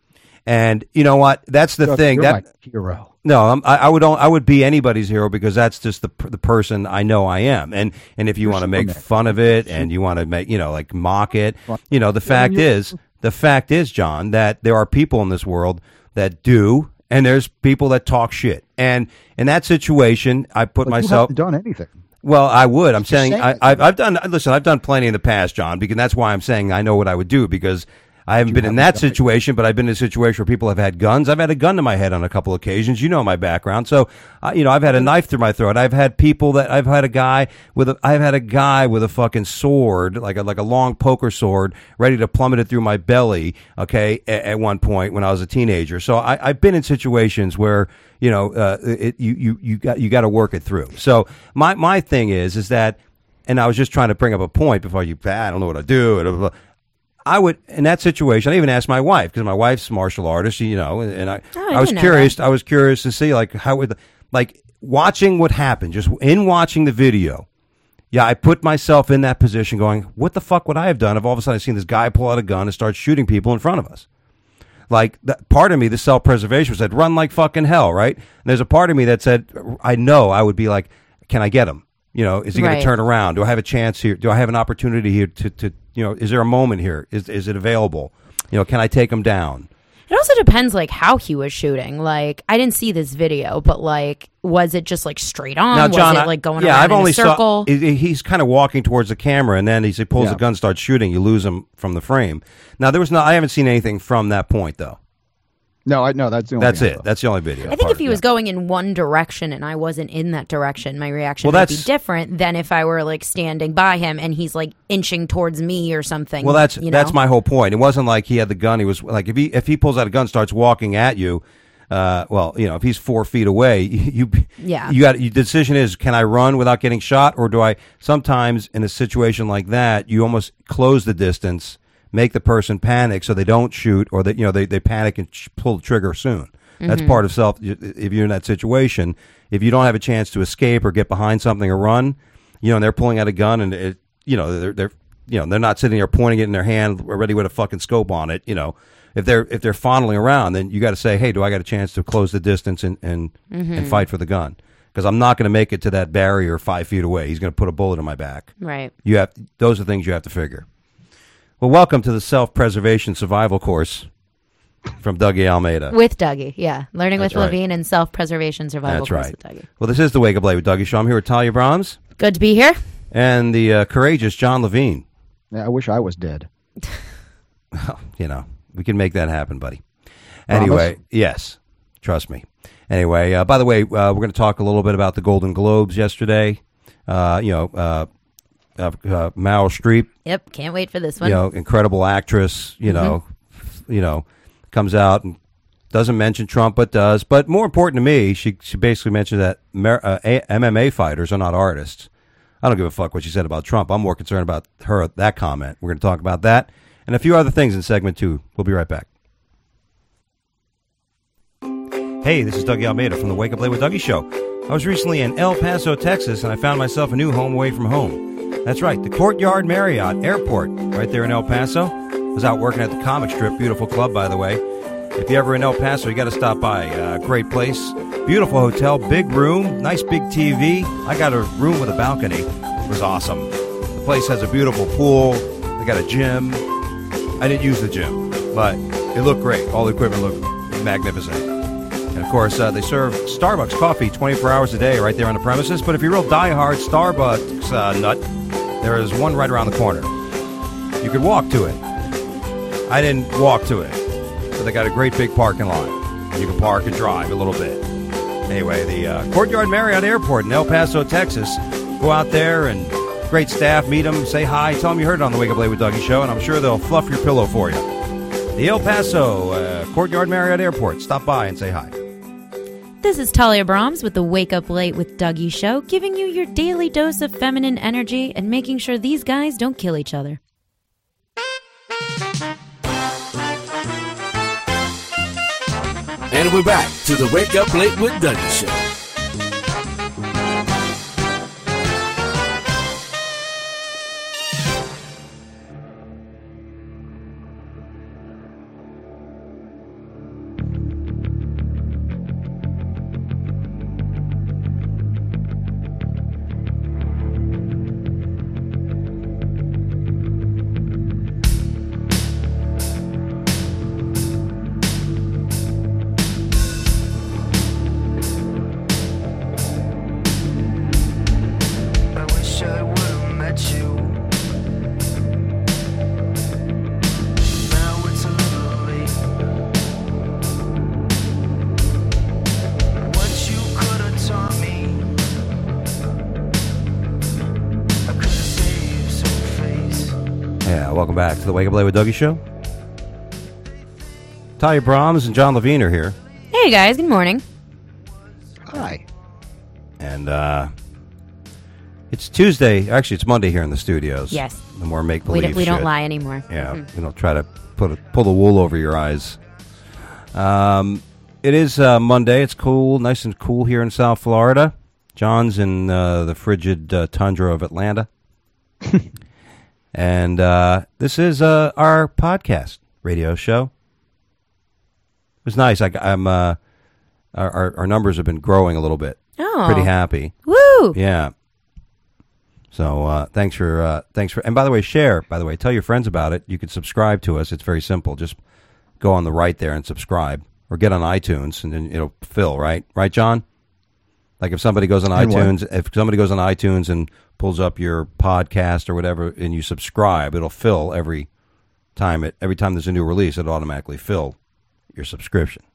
And you know what? That's the You're thing. That my hero. no, I'm, I, I would only, I would be anybody's hero because that's just the the person I know I am. And and if you want to make Superman. fun of it and you want to make you know like mock it, you know the fact you're- is the fact is John that there are people in this world that do, and there's people that talk shit. And in that situation, I put But myself. you haven't done anything. Well, I would. I'm saying saying I, it. I've, I've done. Listen, I've done plenty in the past, John, because that's why I'm saying I know what I would do because I haven't been in haven't that done it. situation, but I've been in a situation where people have had guns. I've had a gun to my head on a couple occasions. You know my background, so uh, you know I've had a knife through my throat. I've had people that I've had a guy with a I've had a guy with a fucking sword, like a like a long poker sword, ready to plummet it through my belly. Okay, at, at one point when I was a teenager. So I, I've been in situations where you know uh, it, you you you got you got to work it through. So my my thing is is that, and I was just trying to bring up a point before you. I don't know what I do. Blah, blah, blah. I would, in that situation, I even asked my wife because my wife's a martial artist, you know, and I, Oh, I I was didn't know curious. I was curious to see like how would, like watching what happened, just in watching the video. Yeah, I put myself in that position, going, "What the fuck would I have done if all of a sudden I seen this guy pull out a gun and start shooting people in front of us?" Like that part of me, the self-preservation said, "Run like fucking hell," right? And there's a part of me that said, "I know I would be like, can I get him? You know, is he going Right. to turn around? Do I have a chance here? Do I have an opportunity here to, to, you know, is there a moment here? Is is it available? You know, can I take him down?" It also depends, like, how he was shooting. Like, I didn't see this video, but, like, was it just, like, straight on? Now, John, was I- it, like, going yeah, around I've in only a circle? saw he- he's kind of walking towards the camera, and then as he pulls Yeah. the gun, starts shooting. You lose him from the frame. Now, there was no, I haven't seen anything from that point though. No, I no. That's the only That's thing I it. saw. That's the only video. I think if he was going in one direction and I wasn't in that direction, my reaction Well, would be that's- different than if I were, like, standing by him and he's, like, inching towards me or something. Well, that's you know? that's my whole point. It wasn't like he had the gun. He was like if he if he pulls out a gun, starts walking at you. Uh, well, you know, if he's four feet away, you Yeah. you got. The decision is: can I run without getting shot, or do I? Sometimes in a situation like that, you almost close the distance, make the person panic so they don't shoot, or that you know they, they panic and sh- pull the trigger soon. That's part of self. If you're in that situation, if you don't have a chance to escape or get behind something or run, you know, and they're pulling out a gun and it, you know, they're they're you know they're not sitting there pointing it in their hand, ready with a fucking scope on it. You know, if they're if they're fondling around, then you got to say, hey, do I got a chance to close the distance and and, and fight for the gun? Because I'm not going to make it to that barrier five feet away. He's going to put a bullet in my back. Right. You have those are things you have to figure. Well, welcome to the self-preservation survival course from Dougie Almeida. With Dougie, yeah. Learning That's with right. Levine and self-preservation survival That's course right. with Dougie. Well, this is the Wake Up Late with Dougie Show. I'm here with Talia Brahms Good to be here. and the uh, courageous John Levine. Yeah, I wish I was dead. Well, you know, we can make that happen, buddy. Anyway, yes, trust me. Anyway, uh, by the way, uh, we're going to talk a little bit about the Golden Globes yesterday. Uh, you know, uh, uh, uh, Meryl Streep, Yep, can't wait for this one. you know, incredible actress, you know, you know, comes out and doesn't mention Trump, but does. But more important to me, she she basically mentioned that Mer- uh, A- M M A fighters are not artists. I don't give a fuck what she said about Trump. I'm more concerned about her, that comment. We're going to talk about that and a few other things in segment two. We'll be right back. Hey, this is Dougie Almeida from the Wake Up Late with Dougie Show. I was recently in El Paso, Texas, and I found myself a new home away from home. That's right, the Courtyard Marriott Airport, right there in El Paso. I was out working at the Comic Strip, beautiful club, by the way. If you're ever in El Paso, you got to stop by. Uh, great place, beautiful hotel, big room, nice big T V. I got a room with a balcony. It was awesome. The place has a beautiful pool. They got a gym. I didn't use the gym, but it looked great. All the equipment looked magnificent. And, of course, uh, they serve Starbucks coffee twenty-four hours a day right there on the premises. But if you're a real diehard Starbucks uh, nut, there is one right around the corner. You could walk to it. I didn't walk to it. So they got a great big parking lot. And you can park and drive a little bit. Anyway, the uh, Courtyard Marriott Airport in El Paso, Texas. Go out there and great staff, meet them, say hi, tell them you heard it on the Wake Up Late with Dougie show, and I'm sure they'll fluff your pillow for you. The El Paso uh, Courtyard Marriott Airport. Stop by and say hi. This is Talia Brahms with the Wake Up Late with Dougie show, giving you your daily dose of feminine energy and making sure these guys don't kill each other. And we're back to the Wake Up Late with Dougie show. Welcome back to the Wake Up Late with Dougie show. Talia Brahms and John Levine are here. Hey guys, good morning. Hi. And uh, it's Tuesday. Actually, it's Monday here in the studios. Yes. The more make We, believe. don't, we don't shit. lie anymore. Yeah, Mhm. we don't try to put a, pull the wool over your eyes. Um, it is uh, Monday. It's cool, nice and cool here in South Florida. John's in uh, the frigid uh, tundra of Atlanta. And uh, this is uh, our podcast radio show. It was nice. I, I'm uh, our, our our numbers have been growing a little bit. Oh. Pretty happy. Woo! Yeah. So uh, thanks for uh, thanks for and by the way, share. By the way, tell your friends about it. You can subscribe to us. It's very simple. Just go on the right there and subscribe, or get on iTunes, and then it'll fill. Right, right, John. Like if somebody goes on And what? iTunes, if somebody goes on iTunes and pulls up your podcast or whatever, and you subscribe, it'll fill every time. It every time there's a new release, it'll automatically fill your subscription.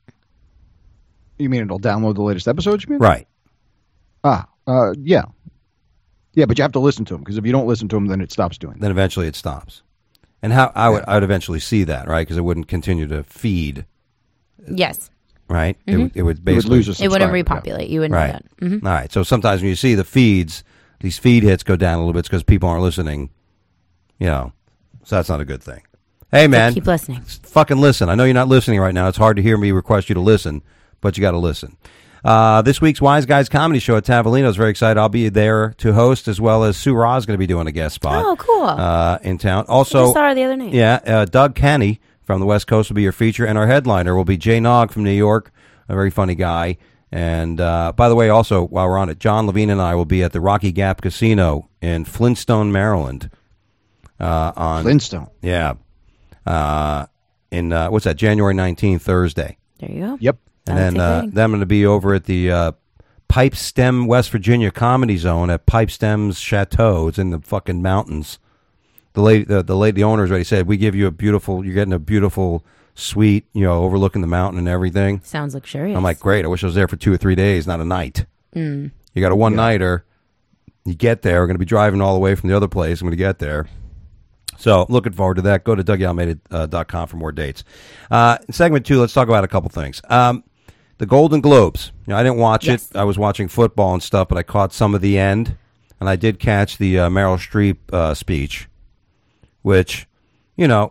You mean it'll download the latest episodes, you mean? Right. Ah, uh, yeah. Yeah, but you have to listen to them, because if you don't listen to them, then it stops doing that. Then eventually it stops. And how I would I would eventually see that, right? Because it wouldn't continue to feed, Yes. right? It, would- it would You would basically lose a It wouldn't subscriber, yeah. repopulate. You wouldn't right. know that. Mhm. All right. So sometimes when you see the feeds, these feed hits go down a little bit because people aren't listening. You know, so that's not a good thing. Hey, man, Keep listening. fucking listen. I know you're not listening right now. It's hard to hear me request you to listen, but you got to listen. Uh, this week's Wise Guys Comedy Show at Tavolino's. Very excited. I'll be there to host, as well as Sue Ra is going to be doing a guest spot. Oh, cool. Uh, in town. I Also, just saw her the other night. yeah, uh, Doug Kenny from the West Coast will be your feature, and our headliner will be Jay Nog from New York, a very funny guy. And uh, by the way, also, while we're on it, John Levine and I will be at the Rocky Gap Casino in Flintstone, Maryland. Uh, on Flintstone. Yeah. Uh, in, uh, what's that, January nineteenth, Thursday. There you go. Yep. And That's then uh, exciting. then I'm going to be over at the uh, Pipe Stem, West Virginia Comedy Zone at Pipe Stem's Chateau. It's in the fucking mountains. The lady, the, the lady, the owners already said, we give you a beautiful, you're getting a beautiful suite, you know, overlooking the mountain and everything. Sounds luxurious. I'm like, great. I wish I was there for two or three days, not a night. Mm. You got a one nighter. You get there. We're going to be driving all the way from the other place. I'm going to get there. So looking forward to that. Go to Dougie Almeida dot com for more dates. Uh, in segment two, let's talk about a couple things. Um, the Golden Globes. You know, I didn't watch Yes. it. I was watching football and stuff, but I caught some of the end, and I did catch the uh, Meryl Streep uh, speech, which, you know,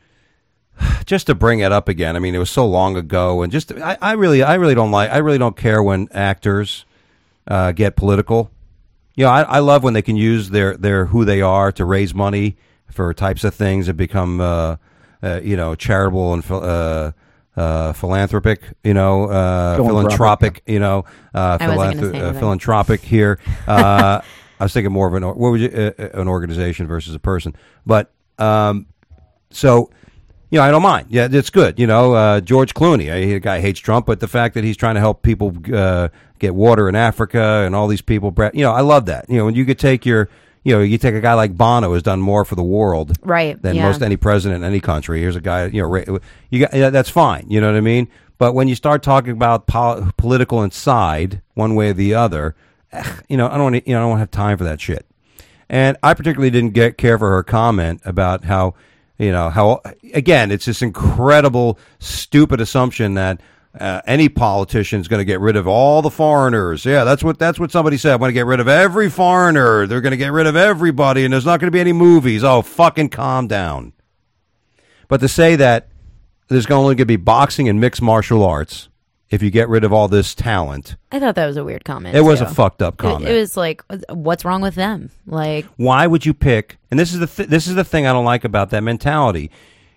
just to bring it up again. I mean, it was so long ago, and just I, I really, I really don't like. I really don't care when actors uh, get political. You know, I, I love when they can use their, their who they are to raise money for types of things that become, uh, uh, you know, charitable and uh, uh, philanthropic. You know, uh, Philanthropic, philanthropic. You know, uh, I wasn't gonna philanthr- say uh, anything. philanthropic here. Uh, I was thinking more of an or- what would you, uh, an organization versus a person, but um, so. You know, I don't mind. Yeah, it's good. You know, uh, George Clooney, I, the guy hates Trump, but the fact that he's trying to help people uh, get water in Africa and all these people, you know, I love that. You know, when you could take your you know, you take a guy like Bono who's done more for the world Right, than yeah. most any president in any country. Here's a guy, you know, ra- you got yeah, that's fine. You know what I mean? But when you start talking about pol- political inside, one way or the other, eh, you know, I don't, you know, I don't have time for that shit. And I particularly didn't get care for her comment about how, you know, how again, it's this incredible, stupid assumption that uh, any politician is going to get rid of all the foreigners. Yeah, that's what that's what somebody said. I want to get rid of every foreigner. They're going to get rid of everybody, and there's not going to be any movies. Oh, fucking calm down. But to say that there's only going to be boxing and mixed martial arts if you get rid of all this talent. I thought that was a weird comment. It was too. a fucked up comment. It, it was like, what's wrong with them? Like, why would you pick? And this is the th- this is the thing I don't like about that mentality.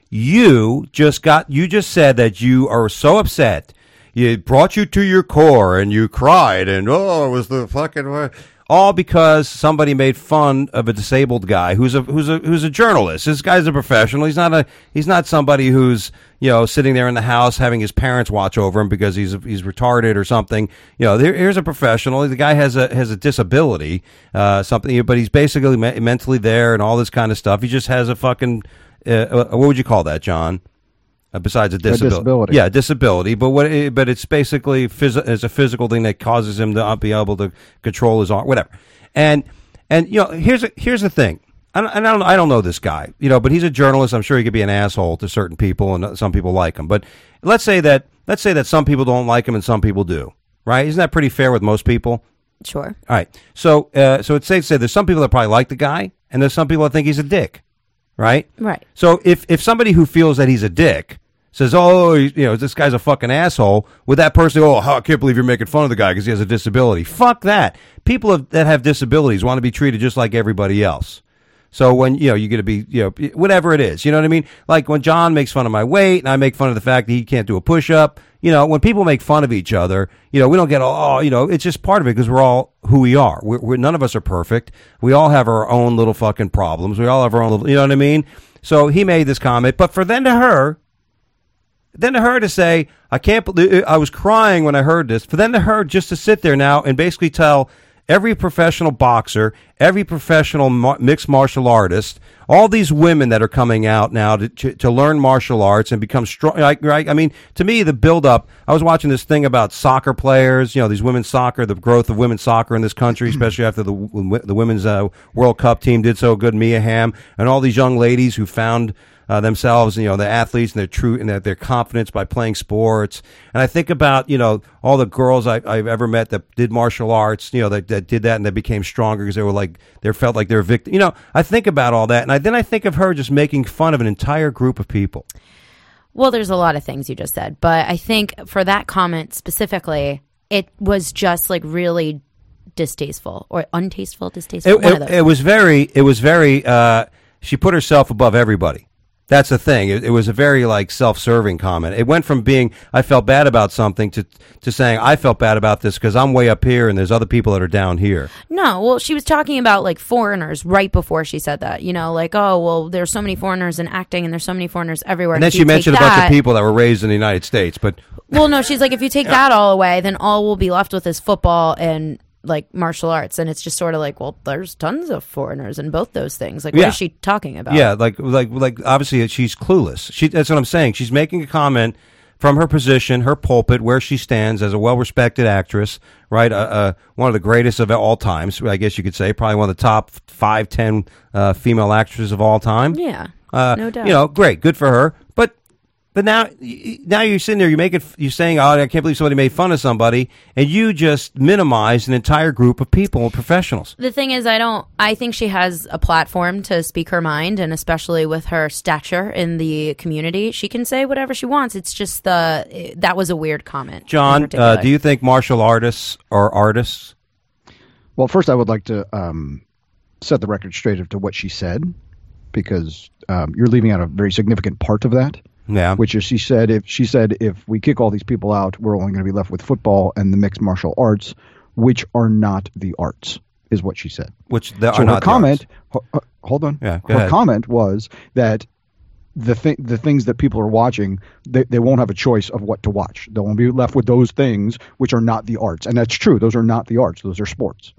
You just got you just said that you are so upset. It brought you to your core, and you cried, and oh, it was the fucking all because somebody made fun of a disabled guy who's a who's a who's a journalist. This guy's a professional. He's not a he's not somebody who's, you know, sitting there in the house having his parents watch over him because he's he's retarded or something. You know, there, here's a professional. The guy has a has a disability, uh, something, but he's basically me- mentally there and all this kind of stuff. He just has a fucking uh, what would you call that, John? Uh, besides a disability. A disability. Yeah, disability. But what? It, but it's basically phys- it's a physical thing that causes him to not be able to control his arm, whatever. And and you know, here's a, here's the thing. I don't, and I don't I don't know this guy, you know, but he's a journalist. I'm sure he could be an asshole to certain people, and some people like him. But let's say that let's say that some people don't like him and some people do. Right? Isn't that pretty fair with most people? sure. All right. So uh, so it's safe to say there's some people that probably like the guy, and there's some people that think he's a dick. Right? Right. So if if somebody who feels that he's a dick says, oh, you know, this guy's a fucking asshole, would that person go, oh, I can't believe you're making fun of the guy because he has a disability? Fuck that. People have, that have disabilities want to be treated just like everybody else. So when, you know, you get to be, you know, whatever it is, you know what I mean? Like when John makes fun of my weight and I make fun of the fact that he can't do a push-up, you know, when people make fun of each other, you know, we don't get, oh, you know, it's just part of it because we're all who we are. We're, we're, none of us are perfect. We all have our own little fucking problems. We all have our own little, you know what I mean? So he made this comment, but for then to her, Then to her to say, I can't believe, I was crying when I heard this. For then to her just to sit there now and basically tell every professional boxer, every professional ma- mixed martial artist, all these women that are coming out now to, to, to learn martial arts and become strong. Like, right? I mean, to me, the build up, I was watching this thing about soccer players, you know, these women's soccer, the growth of women's soccer in this country, especially after the the women's uh, World Cup team did so good, Mia Hamm, and all these young ladies who found Uh, themselves, you know, the athletes and their true and their, their confidence by playing sports. And I think about, you know, all the girls I, I've ever met that did martial arts, you know, that, that did that and they became stronger because they were like, they felt like they were victim. You know, I think about all that. And I, then I think of her just making fun of an entire group of people. Well, there's a lot of things you just said, but I think for that comment specifically, it was just like really distasteful or untasteful, distasteful. It, it, it was very, it was very, uh, she put herself above everybody. That's the thing. It, it was a very like self-serving comment. It went from being I felt bad about something to to saying I felt bad about this because I'm way up here and there's other people that are down here. No, well, she was talking about like foreigners right before she said that. You know, like, oh, well, there's so many foreigners in acting and there's so many foreigners everywhere. And then if she you mentioned a take bunch that- of people that were raised in the United States. But Well, no, she's like, if you take that all away, then all we'll be left with is football and like martial arts. And it's just sort of like, well, there's tons of foreigners in both those things. Like, what Yeah. is she talking about? yeah, like like like obviously she's clueless. She that's what I'm saying. She's making a comment from her position, her pulpit, where she stands as a well-respected actress, right? Uh, uh, one of the greatest of all times, I guess you could say, probably one of the top five, ten uh, female actresses of all time. Yeah, Uh, no doubt. You know, great, good for her. But but now now you're sitting there, you make it, you're saying, oh, I can't believe somebody made fun of somebody, and you just minimize an entire group of people, professionals. The thing is, I don't. I think she has a platform to speak her mind, and especially with her stature in the community, she can say whatever she wants. It's just the that was a weird comment. John, uh, do you think martial artists are artists? Well, first, I would like to um, set the record straight as to what she said, because um, you're leaving out a very significant part of that. Yeah. Which is she said if she said if we kick all these people out, we're only going to be left with football and the mixed martial arts, which are not the arts, is what she said. Which there so are her not the comment. arts. ho- hold on. Yeah, go her ahead. comment was that the thing the things that people are watching, they, they won't have a choice of what to watch. They'll be left with those things which are not the arts, and that's true. Those are not the arts. Those are sports.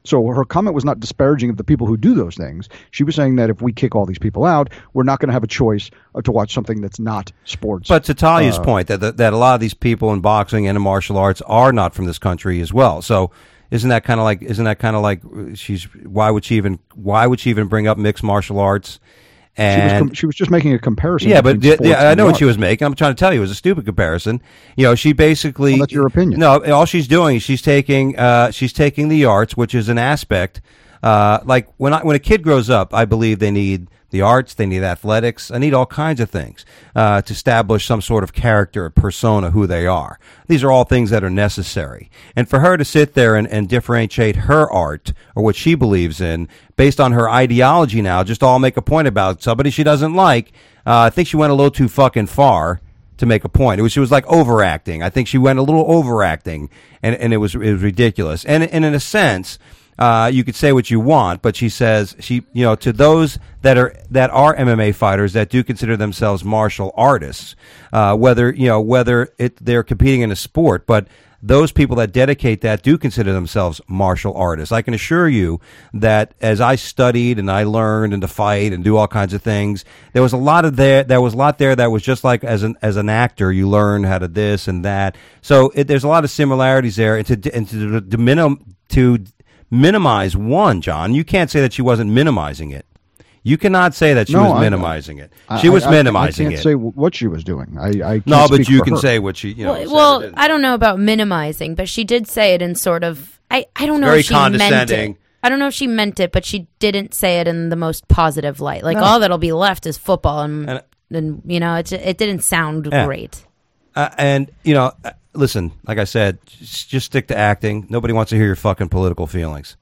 So her comment was not disparaging of the people who do those things. She was saying that if we kick all these people out, we're not going to have a choice to watch something that's not sports. But to Talia's uh, point, that, that that a lot of these people in boxing and in martial arts are not from this country as well. So isn't that kind of like isn't that kind of like she's why would she even why would she even bring up mixed martial arts? And she was, com- she was just making a comparison. Yeah, but between yeah, sports I and know the what she arts. was making. I'm trying to tell you, it was a stupid comparison. You know, she basically. Well, that's your opinion. No, all she's doing is she's taking uh, she's taking the arts, which is an aspect. Uh, like when I, when a kid grows up, I believe they need the arts, they need athletics, I need all kinds of things uh, to establish some sort of character, persona, who they are. These are all things that are necessary. And for her to sit there and, and differentiate her art or what she believes in based on her ideology now, just all make a point about somebody she doesn't like, uh, I think she went a little too fucking far to make a point. It was she was like overacting. I think she went a little overacting, and, and it was it was ridiculous. And, and in a sense, Uh, you could say what you want, but she says she, you know, to those that are that are M M A fighters that do consider themselves martial artists, uh, whether you know whether it they're competing in a sport, but those people that dedicate that do consider themselves martial artists. I can assure you that as I studied and I learned and to fight and do all kinds of things, there was a lot of there. There was a lot there that was just like as an as an actor, you learn how to this and that. So it, there's a lot of similarities there, and to and to, to minim, to minimize one, John. You can't say that she wasn't minimizing it. You cannot say that she No, was I- minimizing it. I- She was I- I- minimizing I can't it. say what she was doing. I, I can't No, but speak you for can her. say what she, you know. Well, said or well didn't. I don't know about minimizing, but she did say it in sort of. I, I don't know Very if she meant condescending. it. I don't know if she meant it, but she didn't say it in the most positive light. Like No. all that'll be left is football, and And- and you know it it didn't sound Yeah. great. Uh, and you know, uh, listen, like I said, just, just stick to acting. Nobody wants to hear your fucking political feelings.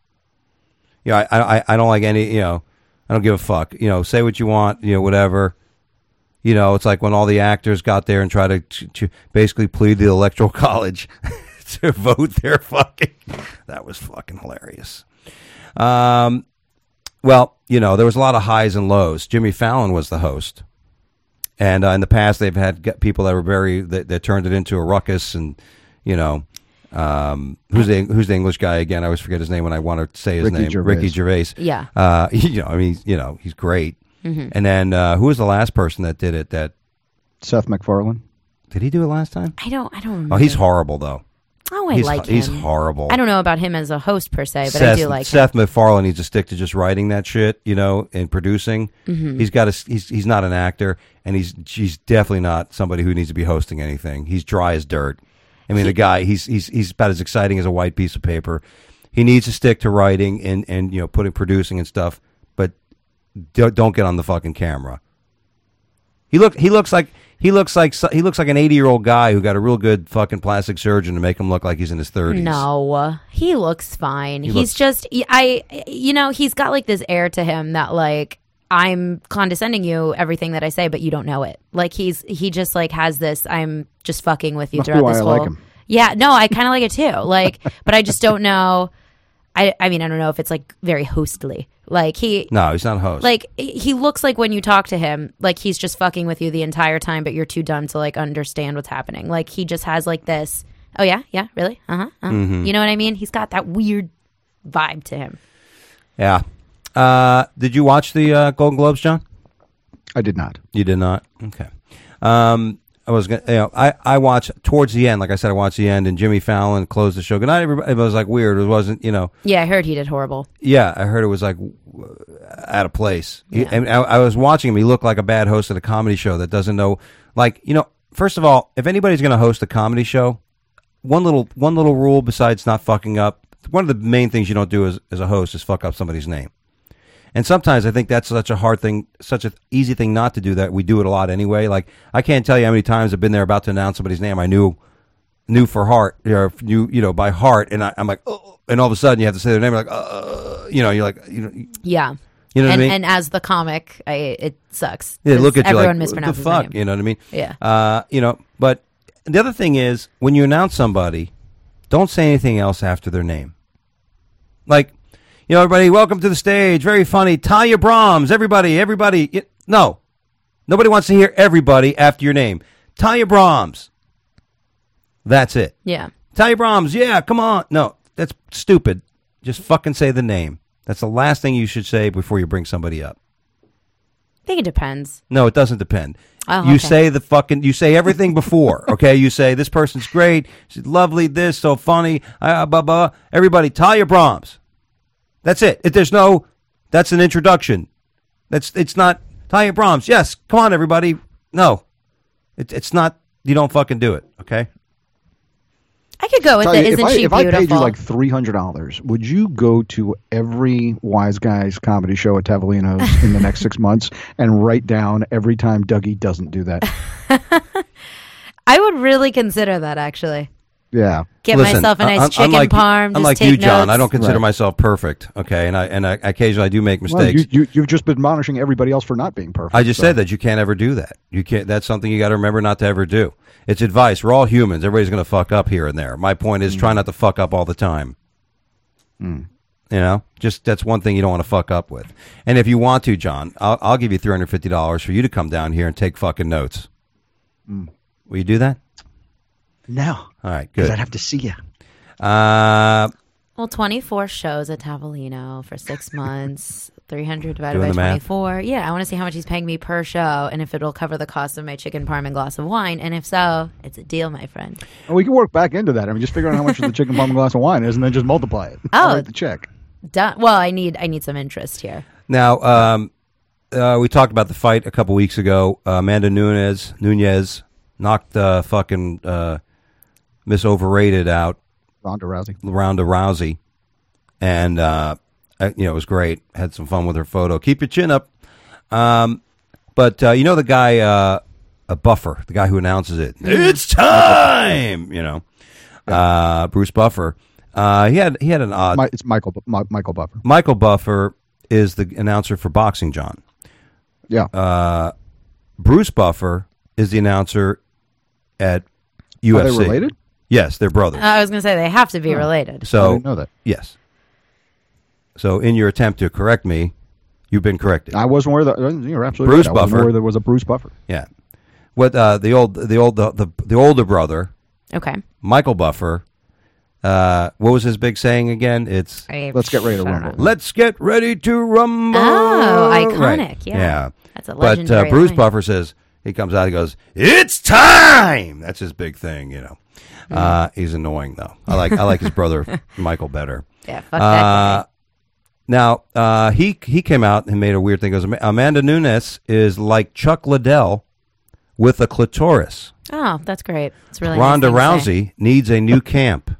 You know, I, I, I don't like any. You know, I don't give a fuck. You know, say what you want. You know, whatever. You know, it's like when all the actors got there and tried to, to, to basically plead the electoral college to vote their fucking. That was fucking hilarious. Um, well, you know, there was a lot of highs and lows. Jimmy Fallon was the host. And uh, in the past, they've had g- people that were very that, that turned it into a ruckus, and you know, um, who's the who's the English guy again? I always forget his name when I want to say his Ricky name. Gervais. Ricky Gervais. Yeah. Uh, you know, I mean, you know, he's great. Mm-hmm. And then uh, who was the last person that did it? That Seth MacFarlane. did he do it last time? I don't. I don't remember. Oh, he's horrible though. Oh, I he's like him. he's horrible. I don't know about him as a host per se, but Seth, I do like him. Seth MacFarlane needs to stick to just writing that shit, you know, and producing. Mm-hmm. He's got a, he's he's not an actor, and he's he's definitely not somebody who needs to be hosting anything. He's dry as dirt. I mean, the guy he's he's he's about as exciting as a white piece of paper. He needs to stick to writing and and you know putting producing and stuff, but don't, don't get on the fucking camera. He look he looks like. He looks like he looks like an eighty-year-old guy who got a real good fucking plastic surgeon to make him look like he's in his thirties. No, he looks fine. He he's looks- just I you know, he's got like this air to him that like I'm condescending you everything that I say, but you don't know it. Like he's he just like has this I'm just fucking with you Must be throughout why this I whole like him. Yeah, no, I kind of like it too. Like but I just don't know I I mean, I don't know if it's like very hostly. Like he No, he's not a host. like he looks like when you talk to him, like he's just fucking with you the entire time, but you're too dumb to like understand what's happening. Like he just has like this. Oh yeah, yeah, really? Uh huh. Uh-huh. Mm-hmm. You know what I mean? He's got that weird vibe to him. yeah. Uh, did you watch the uh, Golden Globes, John? I did not. You did not. Okay. Um, I was gonna. You know, I I watched towards the end. Like I said, I watched the end, and Jimmy Fallon closed the show. Good night, everybody. It was like weird. It wasn't. You know. Yeah, I heard he did horrible. Yeah, I heard it was like w- out of place. He- Yeah. and I, I was watching him. He looked like a bad host at a comedy show that doesn't know. Like you know, first of all, if anybody's going to host a comedy show, one little one little rule besides not fucking up. One of the main things you don't do as as a host is fuck up somebody's name. And sometimes I think that's such a hard thing, such an easy thing not to do that we do it a lot anyway. Like I can't tell you how many times I've been there about to announce somebody's name I knew knew for heart, or knew you know by heart, and I, I'm like, oh, and all of a sudden you have to say their name, like, uh, you know, you're like, you know, Yeah. you know what and I mean? and as the comic, I it sucks. Yeah, 'Cause look at you everyone like, what the mispronounces his fuck, name. you know what I mean? Yeah. Uh, you know, but the other thing is when you announce somebody, don't say anything else after their name. Like, you know, everybody, welcome to the stage. Very funny. Talia Brahms. Everybody, everybody. It, no. Nobody wants to hear everybody after your name. Talia Brahms. That's it. Yeah. Talia Brahms. Yeah, come on. No, that's stupid. Just fucking say the name. That's the last thing you should say before you bring somebody up. I think it depends. No, it doesn't depend. Oh, you okay. say the fucking, you say everything before, okay? You say, this person's great, she's lovely, this, so funny, uh, blah, blah. Everybody, Talia Brahms. That's it. If there's no, that's an introduction. That's, it's not, Talia Brahms, yes, come on, everybody. No, it, it's not, you don't fucking do it, okay? I could go with Tell it. you, Isn't if I, she if beautiful? I paid you like three hundred dollars, would you go to every Wise Guys comedy show at Tavolino's in the next six months and write down every time Dougie doesn't do that? I would really consider that, actually. Yeah. Get Listen, myself a nice un- chicken unlike, parm. Just Unlike take you, John, notes. I don't consider Right. myself perfect, okay? And I and I, occasionally I do make Well, mistakes. you, you, you've just been admonishing everybody else for not being perfect. I just so. said that you can't ever do that. You can't. That's something you got to remember not to ever do. It's advice. We're all humans. Everybody's going to fuck up here and there. My point is, Mm. try not to fuck up all the time. Mm. You know, just that's one thing you don't want to fuck up with. And if you want to, John, I'll, I'll give you three hundred fifty dollars for you to come down here and take fucking notes. Mm. Will you do that? No. All right, Because good. I'd have to see you. Uh, Well, twenty-four shows at Tavolino for six months. three hundred divided Doing by the math. twenty-four. Yeah, I want to see how much he's paying me per show and if it'll cover the cost of my chicken parm and glass of wine. And if so, it's a deal, my friend. And we can work back into that. I mean, just figure out how much the chicken parm and glass of wine is and then just multiply it. Oh. I'll write the check. Done. Well, I need I need some interest here. now, um, uh, we talked about the fight a couple weeks ago. Uh, Amanda Nunes Nunez knocked uh, fucking uh, Miss Overrated out. Ronda Rousey. Ronda Rousey, and uh, I- you know it was great. Had some fun with her photo. Keep your chin up. Um, but uh, you know the guy, uh, a Buffer, the guy who announces it. It's time. You know, uh, Bruce Buffer. Uh, he had he had an odd. My, it's Michael My, Michael Buffer. Michael Buffer is the announcer for boxing. John. Yeah. Uh, Bruce Buffer is the announcer at U F C. Are they related? Yes, they're brothers. Uh, I was going to say they have to be related. I So didn't know that. yes. So in your attempt to correct me, you've been corrected. I wasn't aware that. You're absolutely Bruce right. I wasn't Buffer. aware there was a Bruce Buffer. Yeah. What uh, the old the old the, the the older brother, Okay. Michael Buffer, uh, what was his big saying again? It's I- Let's get ready to I don't rumble. know. let's get ready to rumble. Oh, iconic, Right. yeah. Yeah. That's a But uh, legendary Bruce line. Buffer says he comes out, he goes, "It's time." That's his big thing, you know. Uh, he's annoying though. I like I like his brother Michael better. Yeah, fuck that Uh, guy. now, uh, he he came out and made a weird thing. He goes, Amanda Nunes is like Chuck Liddell with a clitoris. Oh, that's great. It's really Ronda nice thing to say. Rousey needs a new camp.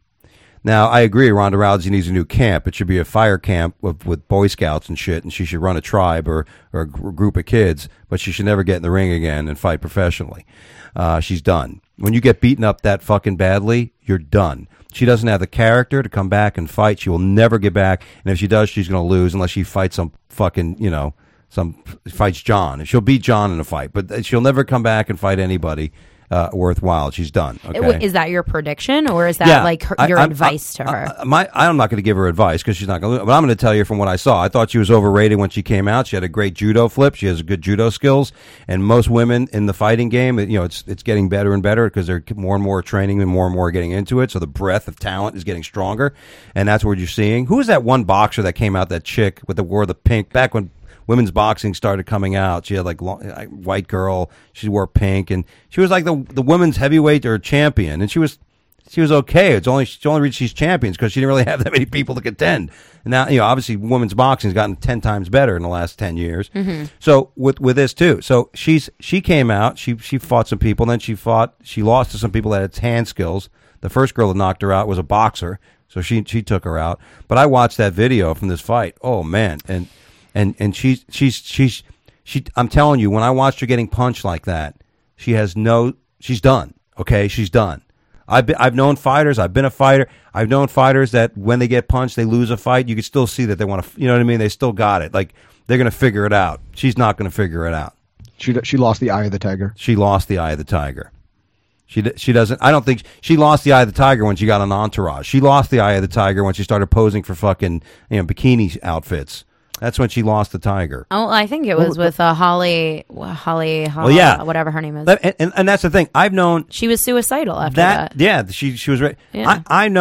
Now, I agree, Ronda Rousey needs a new camp. It should be a fire camp with, with Boy Scouts and shit, and she should run a tribe or, or a gr- group of kids, but she should never get in the ring again and fight professionally. Uh, she's done. When you get beaten up that fucking badly, you're done. She doesn't have the character to come back and fight. She will never get back, and if she does, she's going to lose unless she fights some fucking, you know, some fights John. And she'll beat John in a fight, but she'll never come back and fight anybody uh, worthwhile. She's done. It- Okay? Is that your prediction, or is that like her, I- your I'm- advice I- to her? I, my, I'm not going to give her advice because she's not going to. But I'm going to tell you from what I saw. I thought she was overrated when she came out. She had a great judo flip. She has good judo skills. And most women in the fighting game, you know, it's it's getting better and better because they're more and more training and more and more getting into it. So the breadth of talent is getting stronger, and that's what you're seeing. Who was that one boxer that came out? That chick with the wore the pink back when women's boxing started coming out. She had like long, like, white girl. She wore pink, and she was like the the women's heavyweight or champion. And she was she was okay. It's only she only reached she's champions because she didn't really have that many people to contend. And now you know, obviously, women's boxing's gotten ten times better in the last ten years. Mm-hmm. So with with this too. So she's she came out. She she fought some people. Then she fought. She lost to some people that had hand skills. The first girl that knocked her out was a boxer. So she she took her out. But I watched that video from this fight. Oh man, and. And and she's she's she's she. I'm telling you, when I watched her getting punched like that, she has no. She's done. Okay, she's done. I've been, I've known fighters. I've been a fighter. I've known fighters that when they get punched, they lose a fight. You can still see that they want to. You know what I mean? They still got it. Like they're going to figure it out. She's not going to figure it out. She she lost the eye of the tiger. She lost the eye of the tiger. She she doesn't. I don't think she lost the eye of the tiger when she got an entourage. She lost the eye of the tiger when she started posing for fucking you know bikini outfits. That's when she lost the tiger. Oh, I think it was with uh, Holly, Holly, Holly, Well, yeah. whatever her name is. And, and, and that's the thing. I've known She was suicidal after that. that. Yeah, she she was right. Yeah. I I known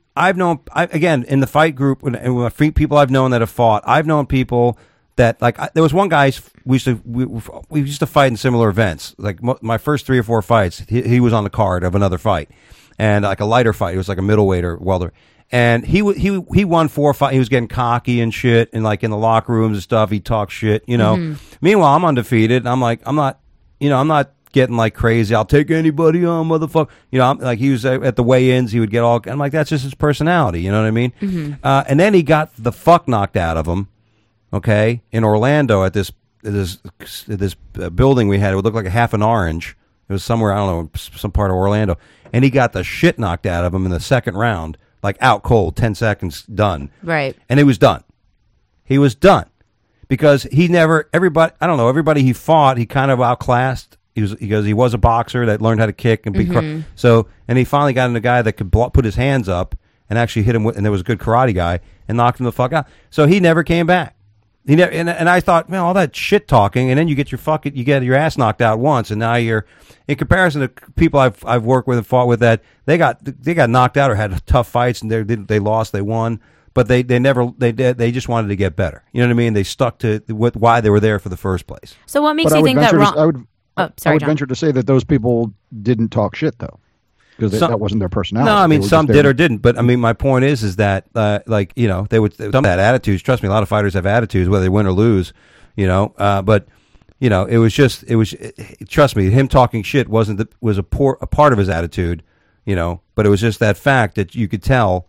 I've known I, again in the fight group and and with people I've known that have fought. I've known people that like I, there was one guy we used to we, we used to fight in similar events. Like mo- my first three or four fights, he, he was on the card of another fight, and like a lighter fight. It was like a middleweight or welter. And he he he won four or five. He was getting cocky and shit, and like in the locker rooms and stuff, he talked shit, you know. Mm-hmm. Meanwhile, I'm undefeated. And I'm like, I'm not, you know, I'm not getting like crazy. I'll take anybody on, motherfucker. You know, I'm, like he was at the weigh-ins. He would get all. I'm like, that's just his personality. You know what I mean? Mm-hmm. Uh, and then he got the fuck knocked out of him. Okay, in Orlando at this this this uh, building we had. It would look like a half an orange. It was somewhere I don't know, some part of Orlando, and he got the shit knocked out of him in the second round. Like out cold, ten seconds, done. Right. And he was done. He was done. Because he never, everybody, I don't know, everybody he fought, he kind of outclassed. He was, because he was a boxer that learned how to kick and be, mm-hmm. so, and he finally got in a guy that could blo- put his hands up and actually hit him with, and there was a good karate guy, and knocked him the fuck out. So he never came back. He never, and, and I thought, man, all that shit talking, and then you get your fucking, you get your ass knocked out once, and now you're, in comparison to people I've I've worked with and fought with, that they got they got knocked out or had tough fights, and they they lost, they won, but they, they never they did they just wanted to get better. You know what I mean? They stuck to what, why they were there for the first place. So what makes but you think that wrong? To, I would, oh, sorry, I would John. venture to say that those people didn't talk shit though. Because that wasn't their personality. No, I mean some did or didn't, but I mean my point is is that uh, like you know they would some had attitudes. Trust me, a lot of fighters have attitudes whether they win or lose. You know, uh, but you know it was just it was. It, trust me, him talking shit wasn't the, was a poor a part of his attitude. You know, but it was just that fact that you could tell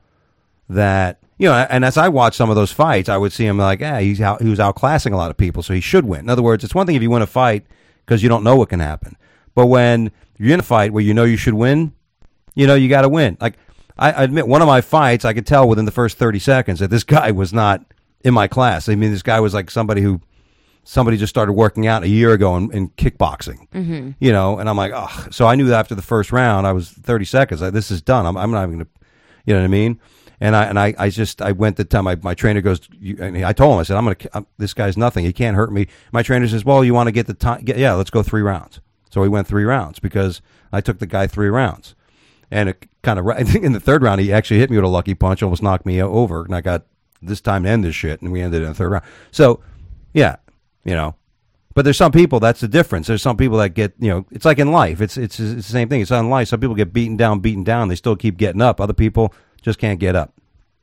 that you know. And as I watched some of those fights, I would see him like, ah, he's out, he was outclassing a lot of people, so he should win. In other words, it's one thing if you win a fight because you don't know what can happen, but when you're in a fight where you know you should win. You know, you got to win. Like, I, I admit, one of my fights, I could tell within the first thirty seconds that this guy was not in my class. I mean, this guy was like somebody who, somebody just started working out a year ago in, in kickboxing. Mm-hmm. You know, and I'm like, oh. So I knew that after the first round, I was thirty seconds. Like, this is done. I'm, I'm not even going to, you know what I mean? And I and I, I just, I went to tell my, my trainer goes, you, and I told him, I said, I'm going to, this guy's nothing. He can't hurt me. My trainer says, well, you want to get the time? Get, yeah, let's go three rounds. So we went three rounds because I took the guy three rounds. And it kind of, I think in the third round, he actually hit me with a lucky punch, almost knocked me over. And I got this time to end this shit, and we ended in the third round. So, yeah, you know. But there's some people, that's the difference. There's some people that get, you know, it's like in life. It's it's, it's the same thing. It's in life. Some people get beaten down, beaten down. They still keep getting up. Other people just can't get up.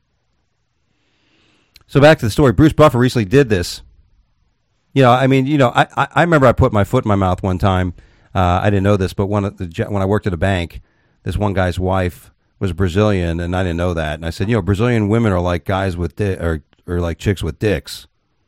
So back to the story. Bruce Buffer recently did this. You know, I mean, you know, I, I, I remember I put my foot in my mouth one time. Uh, I didn't know this, but one of the, when I worked at a bank, this one guy's wife was Brazilian, and I didn't know that. And I said, you know, Brazilian women are like guys with di- or or like chicks with dicks.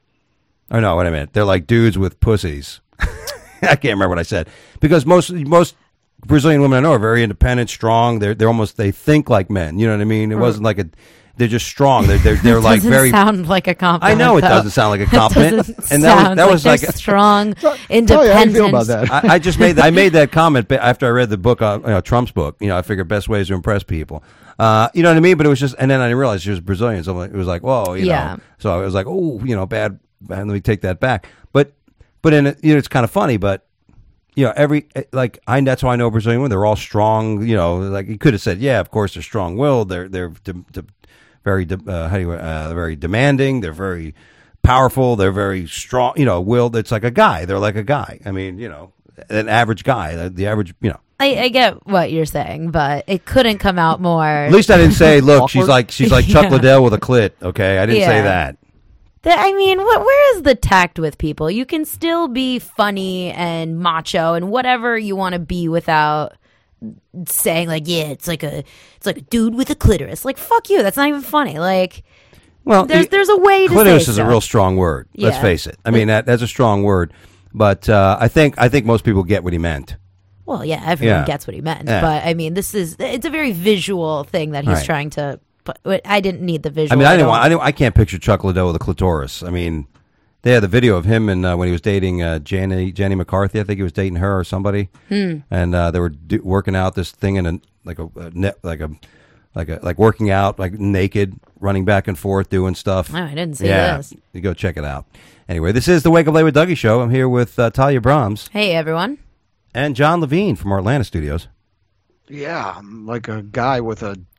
Oh no, wait a minute, they're like dudes with pussies. I can't remember what I said because most most Brazilian women I know are very independent, strong. They're they're almost they think like men. You know what I mean? It wasn't like a. They're just strong. They're they're, they're like very. Sound like a compliment. I know it though. doesn't sound like a compliment. And that was that was like, like a, strong, independent. Tell you how you feel about that. I, I just made that, I made that comment after I read the book, uh, you know, Trump's book. You know, I figured best ways to impress people. Uh, you know what I mean? But it was just, and then I realized she was Brazilian, so it was like, whoa, you yeah. know. So I was like, oh, you know, bad. Let me take that back. But but in you know, it's kind of funny, but. You know, every, like, I, that's why I know Brazilian women. They're all strong, you know, like, you could have said, yeah, of course, they're strong-willed. They're, they're de, de, very, de, uh, how do you, uh, they're very demanding. They're very powerful. They're very strong, you know, willed. It's like a guy. They're like a guy. I mean, you know, an average guy, the, the average, you know. I, I get what you're saying, but it couldn't come out more. At least I didn't say, look, she's like, she's like Chuck yeah. Liddell with a clit, okay? I didn't yeah. say that. The, I mean, what, where is the tact with people? You can still be funny and macho and whatever you want to be without saying like, yeah, it's like a, it's like a dude with a clitoris. Like, fuck you. That's not even funny. Like, well, there's there's a way to clitoris say is stuff. a real strong word. Yeah. Let's face it. I mean, that that's a strong word, but uh, I think I think most people get what he meant. Well, yeah, everyone yeah. gets what he meant, yeah. but I mean, this is it's a very visual thing that he's right. trying to. But I didn't need the visual. I mean, I didn't want. I, didn't, I can't picture Chuck Liddell with a clitoris. I mean, they had the video of him and uh, when he was dating uh, Jenny Jenny McCarthy. I think he was dating her or somebody, hmm. and uh, they were do, working out this thing in a like a, a net like a like a like working out like naked, running back and forth, doing stuff. Oh, I didn't see yeah, this. You go check it out. Anyway, this is the Wake Up Late with Dougie show. I'm here with uh, Talia Brahms. Hey, everyone. And John Levine from our Atlanta studios. Yeah, I'm like a guy with a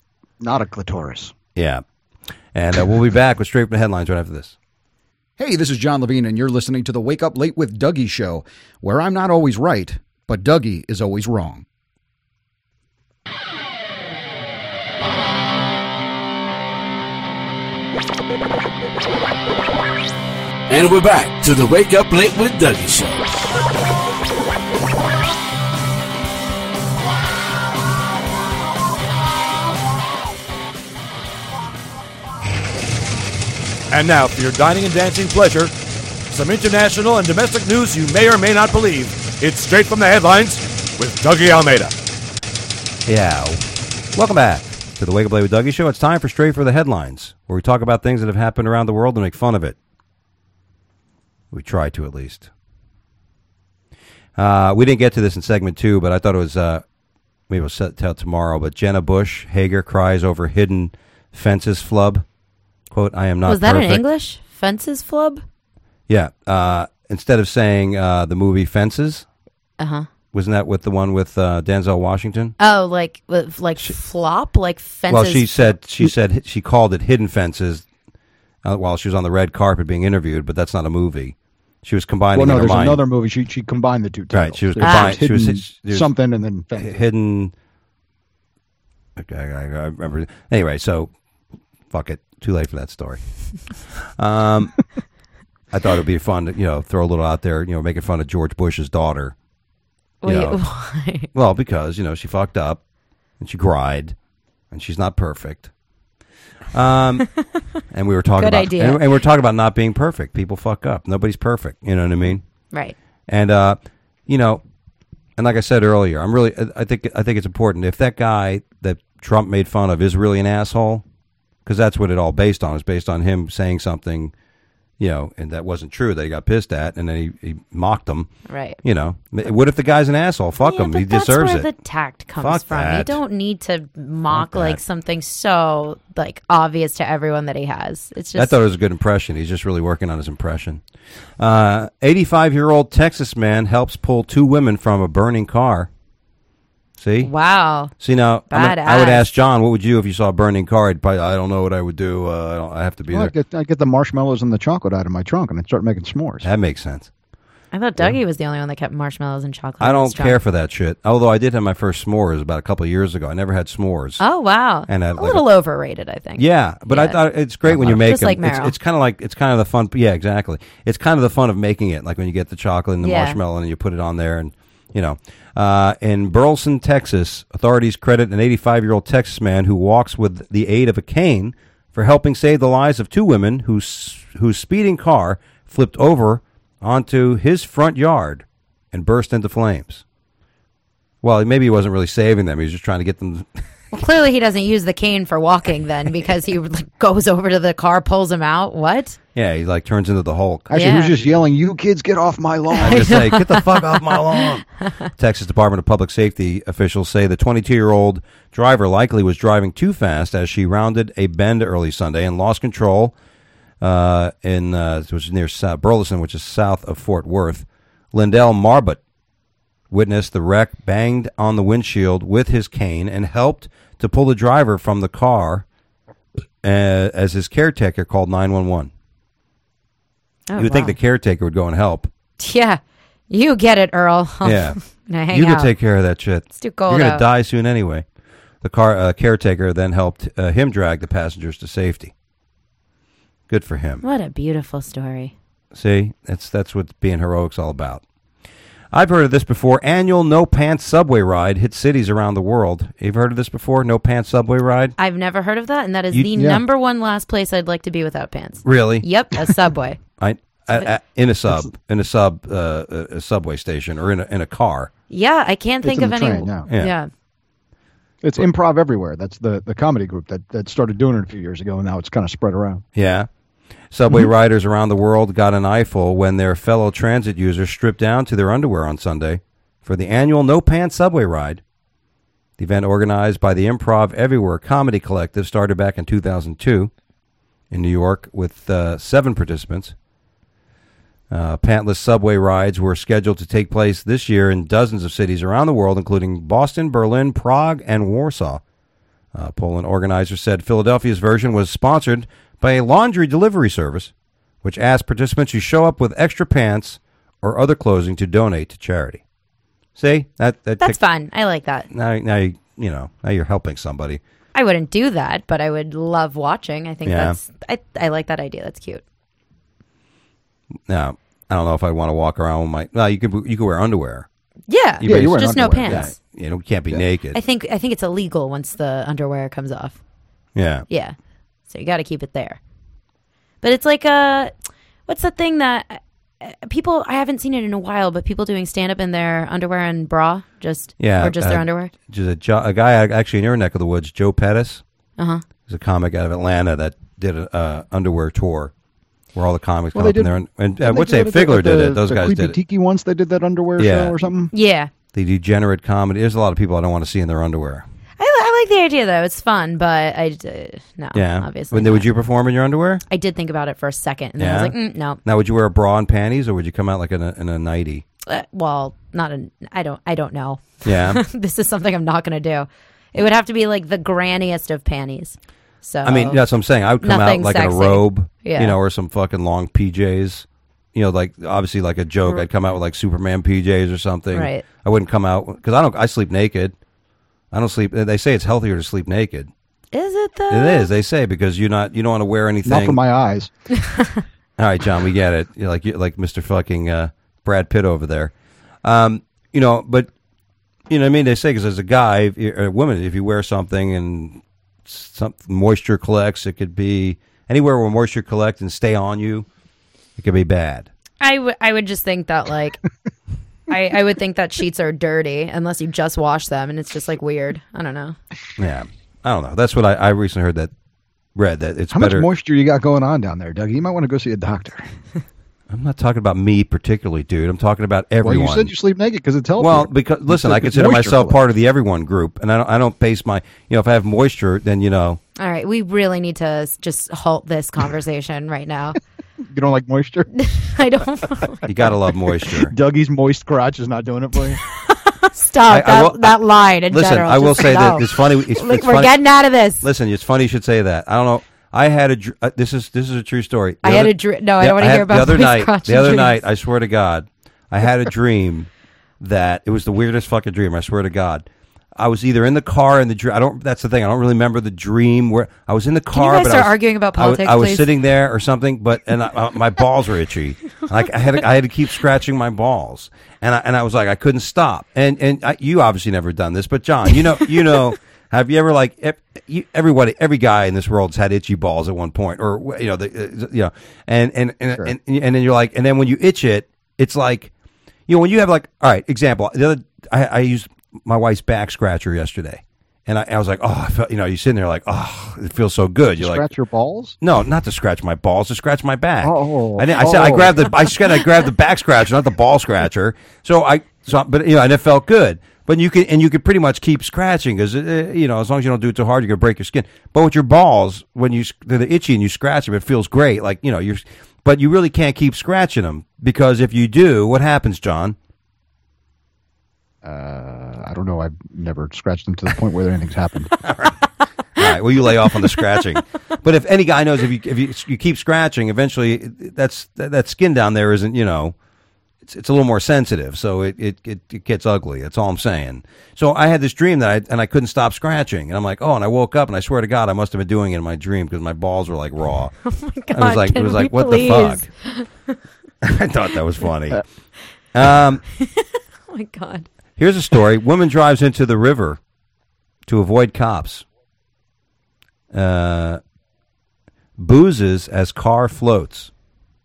Not a clitoris. Yeah. And uh, we'll be back with Straight from the Headlines right after this. Hey, this is John Levine, and you're listening to the Wake Up Late with Dougie show, where I'm not always right, but Dougie is always wrong. And we're back to the Wake Up Late with Dougie show. And now, for your dining and dancing pleasure, some international and domestic news you may or may not believe. It's Straight from the Headlines with Dougie Almeida. Yeah. Welcome back to the Wake Up Late with Dougie show. It's time for Straight for the Headlines, where we talk about things that have happened around the world and make fun of it. We try to, at least. Uh, we didn't get to this in segment two, but I thought it was, uh, maybe we'll set, tell tomorrow, but Jenna Bush Hager cries over hidden fences flub. Quote, I am not Was that perfect. in English? Fences flub? Yeah. Uh, instead of saying uh, the movie Fences, Uh-huh. wasn't that with the one with uh, Denzel Washington? Oh, like with- like flop? Like fences? Well, she said she said she called it Hidden Fences uh, while she was on the red carpet being interviewed, but that's not a movie. She was combining Well, no, in her there's mind. another movie. She she combined the two titles. Right, she was There's combined. She hidden was, she was something and then fences. hidden. Okay, I, I remember. Anyway, so fuck it. Too late for that story. Um, I thought it'd be fun to, you know, throw a little out there, you know, making fun of George Bush's daughter. You Wait, know. why? Well, because, you know, she fucked up and she cried and she's not perfect. Um, and we were talking Good about, idea. And, and we're talking about not being perfect. People fuck up. Nobody's perfect. You know what I mean? Right. And, uh, you know, and like I said earlier, I'm really, I think, I think it's important if that guy that Trump made fun of is really an asshole, because that's what it all based on. It's based on him saying something, you know, and that wasn't true, that he got pissed at, and then he, he mocked him. Right. You know, what if the guy's an asshole? Fuck Yeah, him. but He that's deserves where it. the tact comes Fuck from. You that. don't need to mock Fuck like that. something so like obvious to everyone that he has. It's just I thought it was a good impression. He's just really working on his impression. Uh, eighty-five-year-old Texas man helps pull two women from a burning car. See? wow. See, now, I'm gonna- I would Badass. ask John, what would you if you saw a burning car? I'd probably, I don't know what I would do. Uh, I, don't, I have to be Well, I there. get I get the marshmallows and the chocolate out of my trunk and I start making s'mores. That makes sense. I thought Dougie was the only one that kept marshmallows and chocolate. I in don't his trunk. care for that shit. Although I did have my first s'mores about a couple of years ago. I never had s'mores. Oh wow. And I a had, like, little overrated, I think. Yeah, but I Yeah. thought it's great when you make Just them. like it's Meryl. it's kind of like it's kind of the fun. Yeah, exactly. It's kind of the fun of making it. Like when you get the chocolate and the Yeah. marshmallow and you put it on there, and you know. Uh, in Burleson, Texas, authorities credit an eighty-five-year-old Texas man who walks with the aid of a cane for helping save the lives of two women whose whose speeding car flipped over onto his front yard and burst into flames. Well, maybe he wasn't really saving them. He was just trying to get them. Well, clearly he doesn't use the cane for walking then, because he like, goes over to the car, pulls him out. What? Yeah, he like turns into the Hulk. Actually, Yeah. who's just yelling, "You kids, get off my lawn"? I just say, get the fuck off my lawn. Texas Department of Public Safety officials say the twenty-two-year-old driver likely was driving too fast as she rounded a bend early Sunday and lost control uh, in uh, which is near South Burleson, which is south of Fort Worth. Lindell Marbut witnessed the wreck, banged on the windshield with his cane, and helped to pull the driver from the car uh, as his caretaker called nine one one. Oh, you would think wow. the caretaker would go and help. Yeah, you get it, Earl. Yeah. Now hang You out. can take care of that shit. It's too cold You're gonna out. die soon anyway. The car uh, caretaker then helped uh, him drag the passengers to safety. Good for him. What a beautiful story. See, that's that's what being heroic's all about. I've heard of this before. Annual No Pants subway ride hits cities around the world. You've heard of this before? No Pants subway ride? I've never heard of that, and that is You- the yeah. number one last place I'd like to be without pants. Really? Yep, a subway. I, I, I in a sub, in a sub, uh, a subway station, or in a in a car. Yeah, I can't It's think in of the any. train, yeah. Yeah. yeah. It's Improv Everywhere. That's the, the comedy group that, that started doing it a few years ago, and now it's kind of spread around. Yeah. Subway riders around the world got an eyeful when their fellow transit users stripped down to their underwear on Sunday for the annual No Pants subway ride. The event, organized by the Improv Everywhere Comedy Collective, started back in two thousand two in New York with uh, seven participants. Uh, pantless subway rides were scheduled to take place this year in dozens of cities around the world, including Boston, Berlin, Prague, and Warsaw. Uh, Poland organizer said Philadelphia's version was sponsored by a laundry delivery service, which asked participants to show up with extra pants or other clothing to donate to charity. See, that, that That's tick- fun. I like that. Now, now you, you know, now you're helping somebody. I wouldn't do that, but I would love watching. I think Yeah. that's I I like that idea. That's cute. Now, I don't know if I want to walk around with my. No, you could you could wear underwear. Yeah, You Yeah, you wear just no underwear, pants. Yeah, you know, you can't be naked. I think I think it's illegal once the underwear comes off. yeah. Yeah, so you got to keep it there. But it's like uh what's the thing that uh, people? I haven't seen it in a while, but people doing stand up in their underwear and bra, just Yeah, or just their uh, underwear. Just a, jo- a guy actually in your neck of the woods, Joe Pettis. Uh huh. He's a comic out of Atlanta that did an uh, underwear tour where all the comics Well, come they up in did- there. And, and Didn't uh, they what's do that? it at Figler the- did it. Those the guys Creepy did it. Tiki once they did that underwear Yeah. show or something. Yeah, The degenerate comedy. There's a lot of people I don't want to see in their underwear. I, I like the idea though. It's fun, but I uh, no, Yeah. obviously. When, not. would you perform in your underwear? I did think about it for a second, and then I Yeah? was like, mm, no. Now, would you wear a bra and panties, or would you come out like in a, in a nightie? Uh, well, not a. I don't. I don't know. Yeah. This is something I'm not going to do. It would have to be like the granniest of panties. So I mean, that's what I'm saying. I would come out Nothing like in a sexy. robe, Yeah. you know, or some fucking long P Js. You know, like obviously like a joke. I'd come out with like Superman P Js or something. Right. I wouldn't come out because I don't. I sleep naked. I don't sleep. They say it's healthier to sleep naked. Is it though? It is. They say because you're not. You don't want to wear anything. Not for my eyes. All right, John, we get it. You're like you're like Mister fucking uh, Brad Pitt over there. Um, you know, but you know what I mean. They say because as a guy if you're, or a woman, if you wear something and some moisture collects, it could be anywhere where moisture collects and stay on you. It could be bad. I would. I would just think that like. I, I would think that sheets are dirty unless you just wash them, and it's just like weird. I don't know. Yeah, I don't know. That's what I, I recently heard that read that it's How better. much moisture you got going on down there, Doug? You might want to go see a doctor. I'm not talking about me particularly, dude. I'm talking about Well, everyone. you said you sleep naked because it's healthy. Well, because listen, said I it's consider moisture myself collects. part of the everyone group, and I don't. I don't base my. You know, if I have moisture, then you know. All right, we really need to s- just halt this conversation right now. You don't like moisture? I don't. You gotta love moisture. Dougie's moist crotch is not doing it for you. Stop I- I that, will- that line in Listen, general. I will Just say no. that it's funny. It's, Like, it's we're funny. getting out of this. Listen, it's funny you should say that. I don't know. I had a. dr- Uh, this is this is a true story. The I had other- a dr- no, I the- don't wanna had- hear about the other moist night. crotch The other dreams. night, I swear to God, I had a dream that it was the weirdest fucking dream. I swear to God. I was either in the car in the dream. I don't. That's the thing. I don't really remember the dream where I was in the Can you car. guys but start I was, arguing about I was- politics, I was please? sitting there or something, but and I, uh, my balls were itchy. Like I had, to, I had to keep scratching my balls, and I and I was like, I couldn't stop. And and I, you obviously never done this, but John, you know, you know, have you ever like ev- you, everybody, every guy in this world's had itchy balls at one point, or you know, the, uh, you know, and and and, Sure. and and then you're like, and then when you itch it, it's like, you know, when you have like, all right, example, the other, I, I used my wife's back scratcher yesterday, and I, I was like, oh, I felt, you know, you're sitting there like, oh, it feels so good. You're Scratch like, your balls? no, not to scratch my balls, to scratch my back. Oh, I, didn't, I said I oh. grabbed the, I said I grabbed the back scratcher, not the ball scratcher. So I, so but you know, and it felt good. But you can, and you could pretty much keep scratching because uh, you know, as long as you don't do it too hard, you're gonna break your skin. But with your balls, when you they're itchy and you scratch them, it feels great. Like you know, you're, but you really can't keep scratching them because if you do, what happens, John? Uh, I don't know. I've never scratched them to the point where anything's happened. All right. Well, you lay off on the scratching. But if any guy knows, if you if you, you keep scratching, eventually that's that, that skin down there isn't, you know, it's it's a little more sensitive, so it, it, it, it gets ugly. That's all I'm saying. So I had this dream that I and I couldn't stop scratching, and I'm like, oh, and I woke up and I swear to God, I must have been doing it in my dream because my balls were like raw. Oh my God, I was like, it can was we like, what please? the fuck? I thought that was funny. Um, Oh my God. here's a story: woman drives into the river to avoid cops. Uh, boozes as car floats.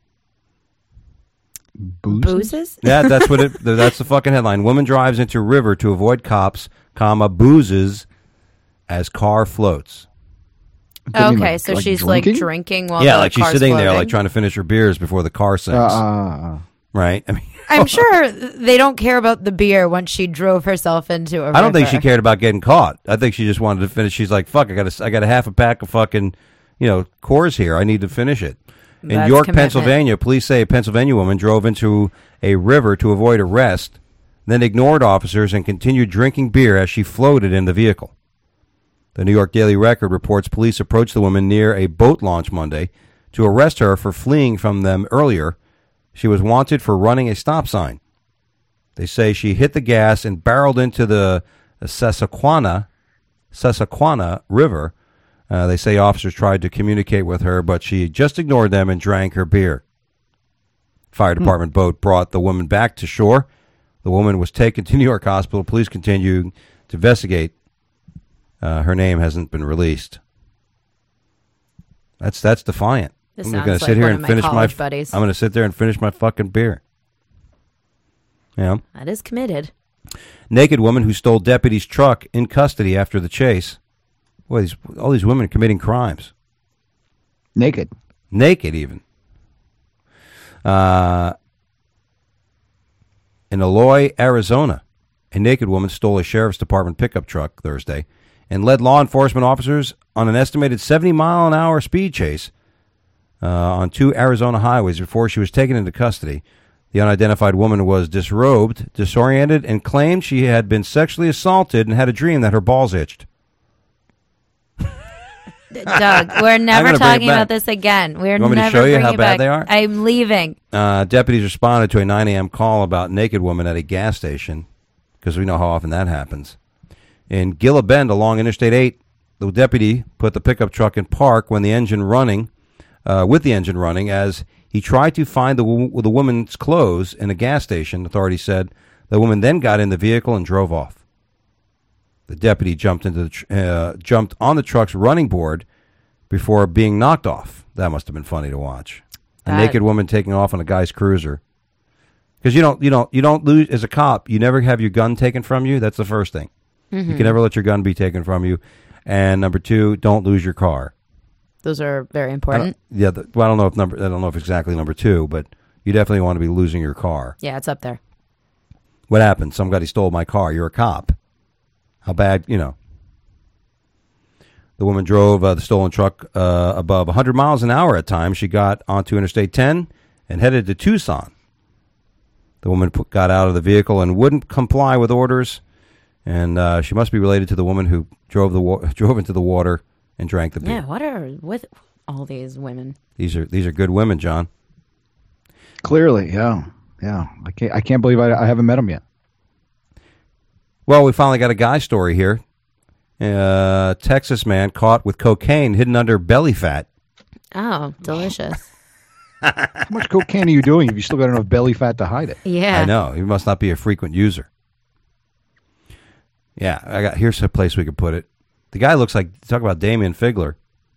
Boozes? Boozes? Yeah, that's what it. That's the fucking headline. Woman drives into river to avoid cops, comma boozes as car floats. Doesn't mean Okay, like- so like she's drinking? like drinking while yeah, the like she's car's sitting there, floating. like trying to finish her beers before the car sinks. Uh, uh, right? I mean, I'm sure they don't care about the beer once she drove herself into a I don't think she river. cared about getting caught. I think she just wanted to finish. She's like, "Fuck, I got a, I got a half a pack of fucking, you know, Coors here. I need to finish it." In That's York, commitment. Pennsylvania, police say a Pennsylvania woman drove into a river to avoid arrest, then ignored officers and continued drinking beer as she floated in the vehicle. The New York Daily Record reports police approached the woman near a boat launch Monday to arrest her for fleeing from them earlier. She was wanted for running a stop sign. They say she hit the gas and barreled into the Susquehanna, Susquehanna River. Uh, they say officers tried to communicate with her, but she just ignored them and drank her beer. Fire department hmm. boat brought the woman back to shore. The woman was taken to New York Hospital. Police continue to investigate. Uh, her name hasn't been released. That's that's defiant. This I'm sounds going to like sit here one and of my finish my. college buddies. I'm going to sit there and finish my fucking beer. Yeah. That is committed. Naked woman who stole deputy's truck in custody after the chase. Boy, these, all these women committing crimes. Naked. Naked, even. Uh, in Eloy, Arizona, a naked woman stole a sheriff's department pickup truck Thursday and led law enforcement officers on an estimated seventy mile an hour speed chase uh, on two Arizona highways before she was taken into custody. The unidentified woman was disrobed, disoriented, and claimed she had been sexually assaulted and had a dream that her balls itched. Doug, we're never talking about this again. We're you want me never to show you how bringing bad back. they are? I'm leaving. Uh, deputies responded to a nine a.m. call about a naked woman at a gas station, because we know how often that happens. In Gila Bend along Interstate eight, the deputy put the pickup truck in park when the engine running, uh, with the engine running, as he tried to find the, w- the woman's clothes in a gas station. Authorities said the woman then got in the vehicle and drove off. The deputy jumped into the tr- uh, jumped on the truck's running board before being knocked off. That must have been funny to watch. A That- naked woman taking off on a guy's cruiser. Because you don't, you don't, you don't lose as a cop. You never have your gun taken from you. That's the first thing. Mm-hmm. You can never let your gun be taken from you. And number two, don't lose your car. Those are very I important. don't- yeah, the, well, I don't know if number, I don't know if exactly number two, but you definitely want to be losing your car. Yeah, it's up there. What happened? Somebody stole my car. You're a cop. How bad, you know. The woman drove uh, the stolen truck uh, above one hundred miles an hour at times. She got onto Interstate ten and headed to Tucson. The woman put, got out of the vehicle and wouldn't comply with orders, and uh, she must be related to the woman who drove the wa- drove into the water and drank the beer. Yeah, what are with all these women? These are these are good women, John. Clearly, yeah, yeah. I can't. I can't believe I, I haven't met them yet. Well, we finally got a guy story here. Uh, Texas man caught with cocaine hidden under belly fat. Oh, delicious. How much cocaine are you doing if you still got enough belly fat to hide it? Yeah. I know. He must not be a frequent user. Yeah, I got. Here's a place we could put it. The guy looks like, talk about Damian Figler.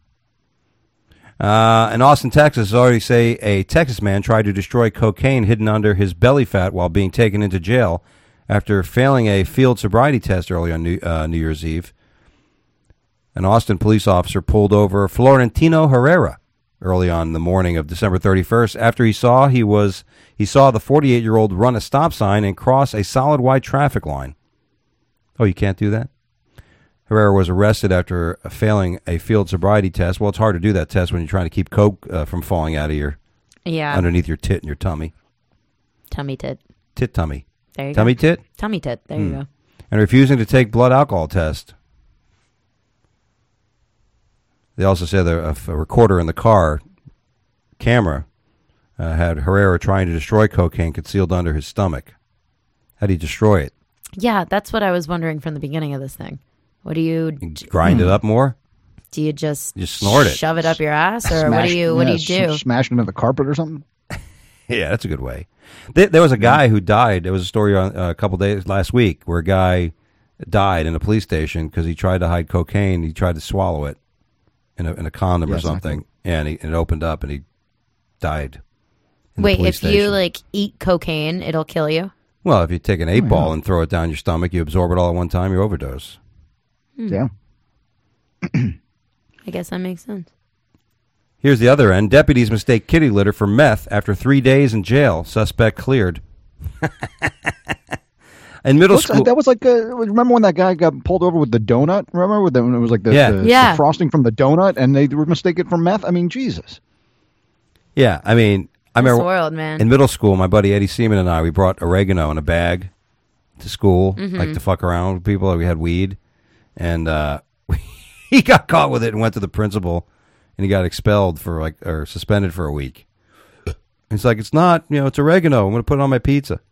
Uh, in Austin, Texas, already say a Texas man tried to destroy cocaine hidden under his belly fat while being taken into jail after failing a field sobriety test early on New, uh, New Year's Eve. An Austin police officer pulled over Florentino Herrera early on the morning of December thirty-first after he saw he was he saw the forty-eight-year-old run a stop sign and cross a solid white traffic line. Oh, you can't do that? Herrera was arrested after failing a field sobriety test. Well, it's hard to do that test when you're trying to keep coke uh, from falling out of your Yeah. underneath your tit and your tummy. Tummy tit. Tit tummy. There you Tummy go. tit? Tummy tit. There Hmm. you go. And refusing to take blood alcohol test. They also said that a, a recorder in the car camera uh, had Herrera trying to destroy cocaine concealed under his stomach. How do you destroy it? Yeah, that's what I was wondering from the beginning of this thing. What do you You grind it up more? do? You just You snort it. shove it up your ass, or what Smash- do you what yeah, do you do? s- Smash it into the carpet or something? Yeah, that's a good way. There, there was a guy who died. There was a story on uh, a couple days last week where a guy died in a police station because he tried to hide cocaine. He tried to swallow it in a in a condom or Yes, I something, think. and, he, and it opened up and he died. in the Wait, police if you station. like eat cocaine, it'll kill you. Well, if you take an eight Oh, ball yeah. and throw it down your stomach, you absorb it all at one time, you overdose. Yeah. I guess that makes sense. Here's the other end. Deputies mistake kitty litter for meth after three days in jail. Suspect cleared. In middle What's- school. That was like, uh, remember when that guy got pulled over with the donut? Remember with the, when it was like the, Yeah. the, Yeah. the frosting from the donut, and they were mistaken for meth? I mean, Jesus. Yeah, I mean, I This remember world, man. in middle school, my buddy Eddie Seaman and I, we brought oregano in a bag to school, Mm-hmm. like to fuck around with people. We had weed, and uh, we, he got caught with it and went to the principal, and he got expelled for like or suspended for a week. It's like, it's not, you know, it's oregano. I'm going to put it on my pizza.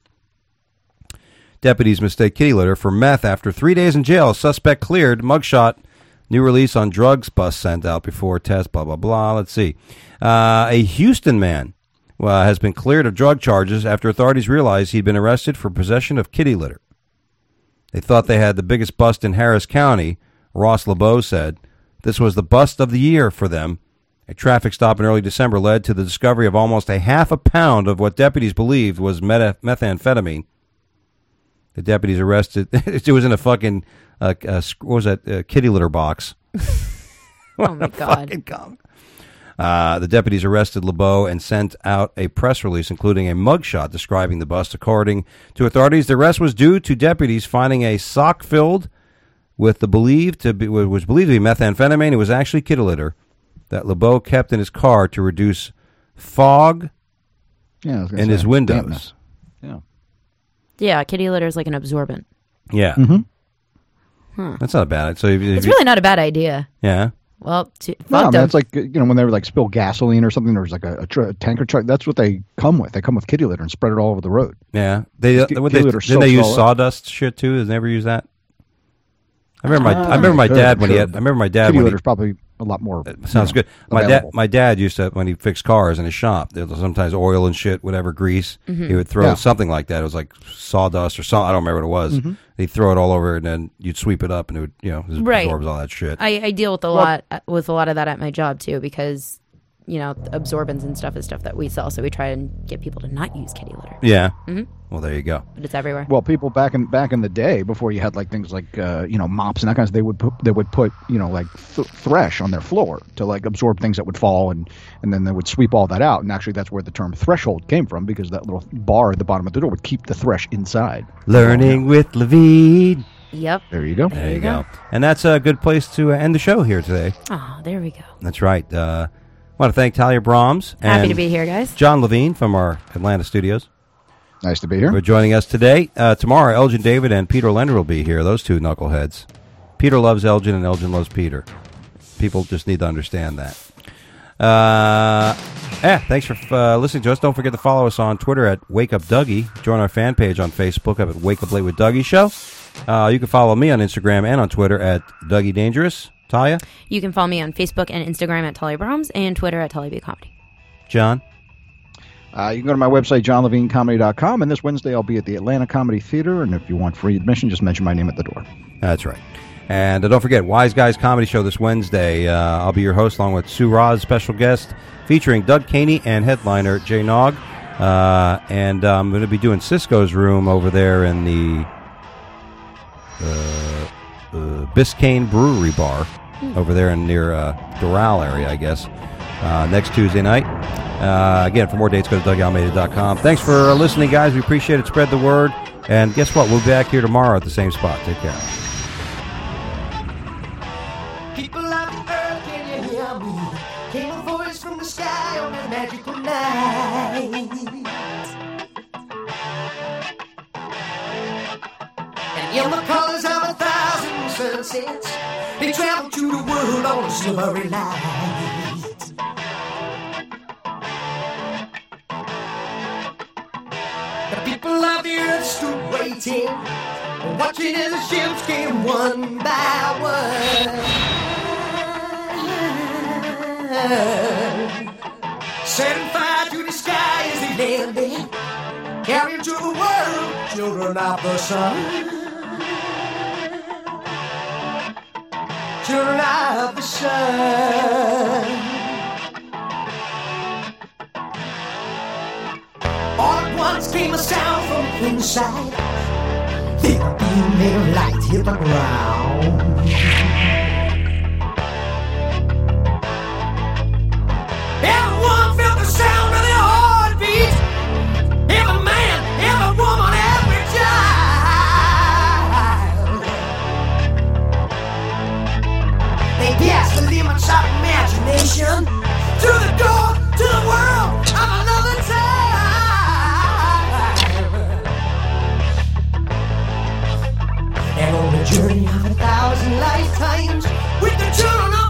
Deputies mistake kitty litter for meth after three days in jail. Suspect cleared. Mugshot. New release on drugs bus sent out before test. Blah, blah, blah. Let's see. Uh, a Houston man uh, has been cleared of drug charges after authorities realized he'd been arrested for possession of kitty litter. They thought they had the biggest bust in Harris County. Ross LeBeau said this was the bust of the year for them. A traffic stop in early December led to the discovery of almost a half a pound of what deputies believed was meta- methamphetamine. The deputies arrested. It was in a fucking, uh, uh, what was that, uh, kitty litter box. Oh, my God. Uh, the deputies arrested LeBeau and sent out a press release, including a mugshot describing the bust. According to authorities, the arrest was due to deputies finding a sock filled with the believed to be, was believed to be methamphetamine. It was actually kitty litter that LeBeau kept in his car to reduce fog yeah, in his windows. Dampness. Yeah. Yeah, kitty litter is like an absorbent. Yeah. Mm-hmm. Huh. That's not bad. So if, if It's you, really not a bad idea. Yeah. Well, to, No, I fuck mean, them. it's like, you know, when they were like spill gasoline or something, there was like a, a, tr- a tanker truck. That's what they come with. They come with kitty litter and spread it all over the road. Yeah. They, uh, Kitty what they litter didn't they soaks use all up. sawdust shit too? Did they ever use that? I remember my Uh, I remember my good, dad when he sure, had I but remember my dad kitty when he, litter's probably a lot more. sounds you know, good. My dad available. my dad used to, when he fixed cars in his shop, there was sometimes oil and shit, whatever, grease. Mm-hmm. He would throw Yeah. something like that. It was like sawdust or something. I don't remember what it was. Mm-hmm. He'd throw it all over and then you'd sweep it up and it would, you know, it Right. absorbs all that shit. I, I deal with a lot with a lot of that at my job too, because you know absorbents and stuff is stuff that we sell, so we try and get people to not use kitty litter, Yeah. Mhm. Well, there you go. but it's everywhere. Well, people back in back in the day, before you had like things like uh, you know mops and that kind of stuff, they would put they would put you know like th- thresh on their floor to like absorb things that would fall, and and then they would sweep all that out. And actually, that's where the term threshold came from, because that little bar at the bottom of the door would keep the thresh inside. Learning with Levine. Yep. There you go. There you go. And that's a good place to uh, end the show here today. Oh, there we go. That's right. Uh, I want to thank Talia Brahms and Happy to be here, guys. John Levine from our Atlanta studios Nice to be here. for joining us today. Uh, tomorrow, Elgin David and Peter Leonard will be here, those two knuckleheads. Peter loves Elgin and Elgin loves Peter. People just need to understand that. Uh, yeah, thanks for uh, listening to us. Don't forget to follow us on Twitter at Wake Up Dougie. Join our fan page on Facebook up at Wake Up Late with Dougie Show. Uh, you can follow me on Instagram and on Twitter at Dougie Dangerous. Talia? You can follow me on Facebook and Instagram at Talia Brahms and Twitter at Talia B Comedy. John? Uh, you can go to my website, john levine comedy dot com, and this Wednesday I'll be at the Atlanta Comedy Theater, and if you want free admission, just mention my name at the door. That's right. And uh, don't forget, Wise Guys Comedy Show this Wednesday. Uh, I'll be your host along with Sue Roz, special guest, featuring Doug Caney and headliner Jay Nog. Uh, and uh, I'm going to be doing Cisco's room over there in the uh, uh, Biscayne Brewery Bar over there in near uh, Doral area, I guess, uh, next Tuesday night. Uh, again, for more dates, go to dougie almeida dot com. Thanks for listening, guys. We appreciate it. Spread the word. And guess what? We'll be back here tomorrow at the same spot. Take care. People of the earth, can you hear me? Came a voice from the sky on that magical night. And in the colors of a thousand sunsets, they traveled to the world on a silvery light. The people of the earth stood waiting, watching as the ships came one by one. Setting fire to the sky as they landed, carrying to the world children of the sun. Children of the sun. All at once came a sound from inside. Then a beam of light hit the ground. Everyone felt the sound of their heartbeat. Every man, every woman, every child. They passed the limits of imagination to the door to the world of another time. And And on a journey of a thousand lifetimes with the children of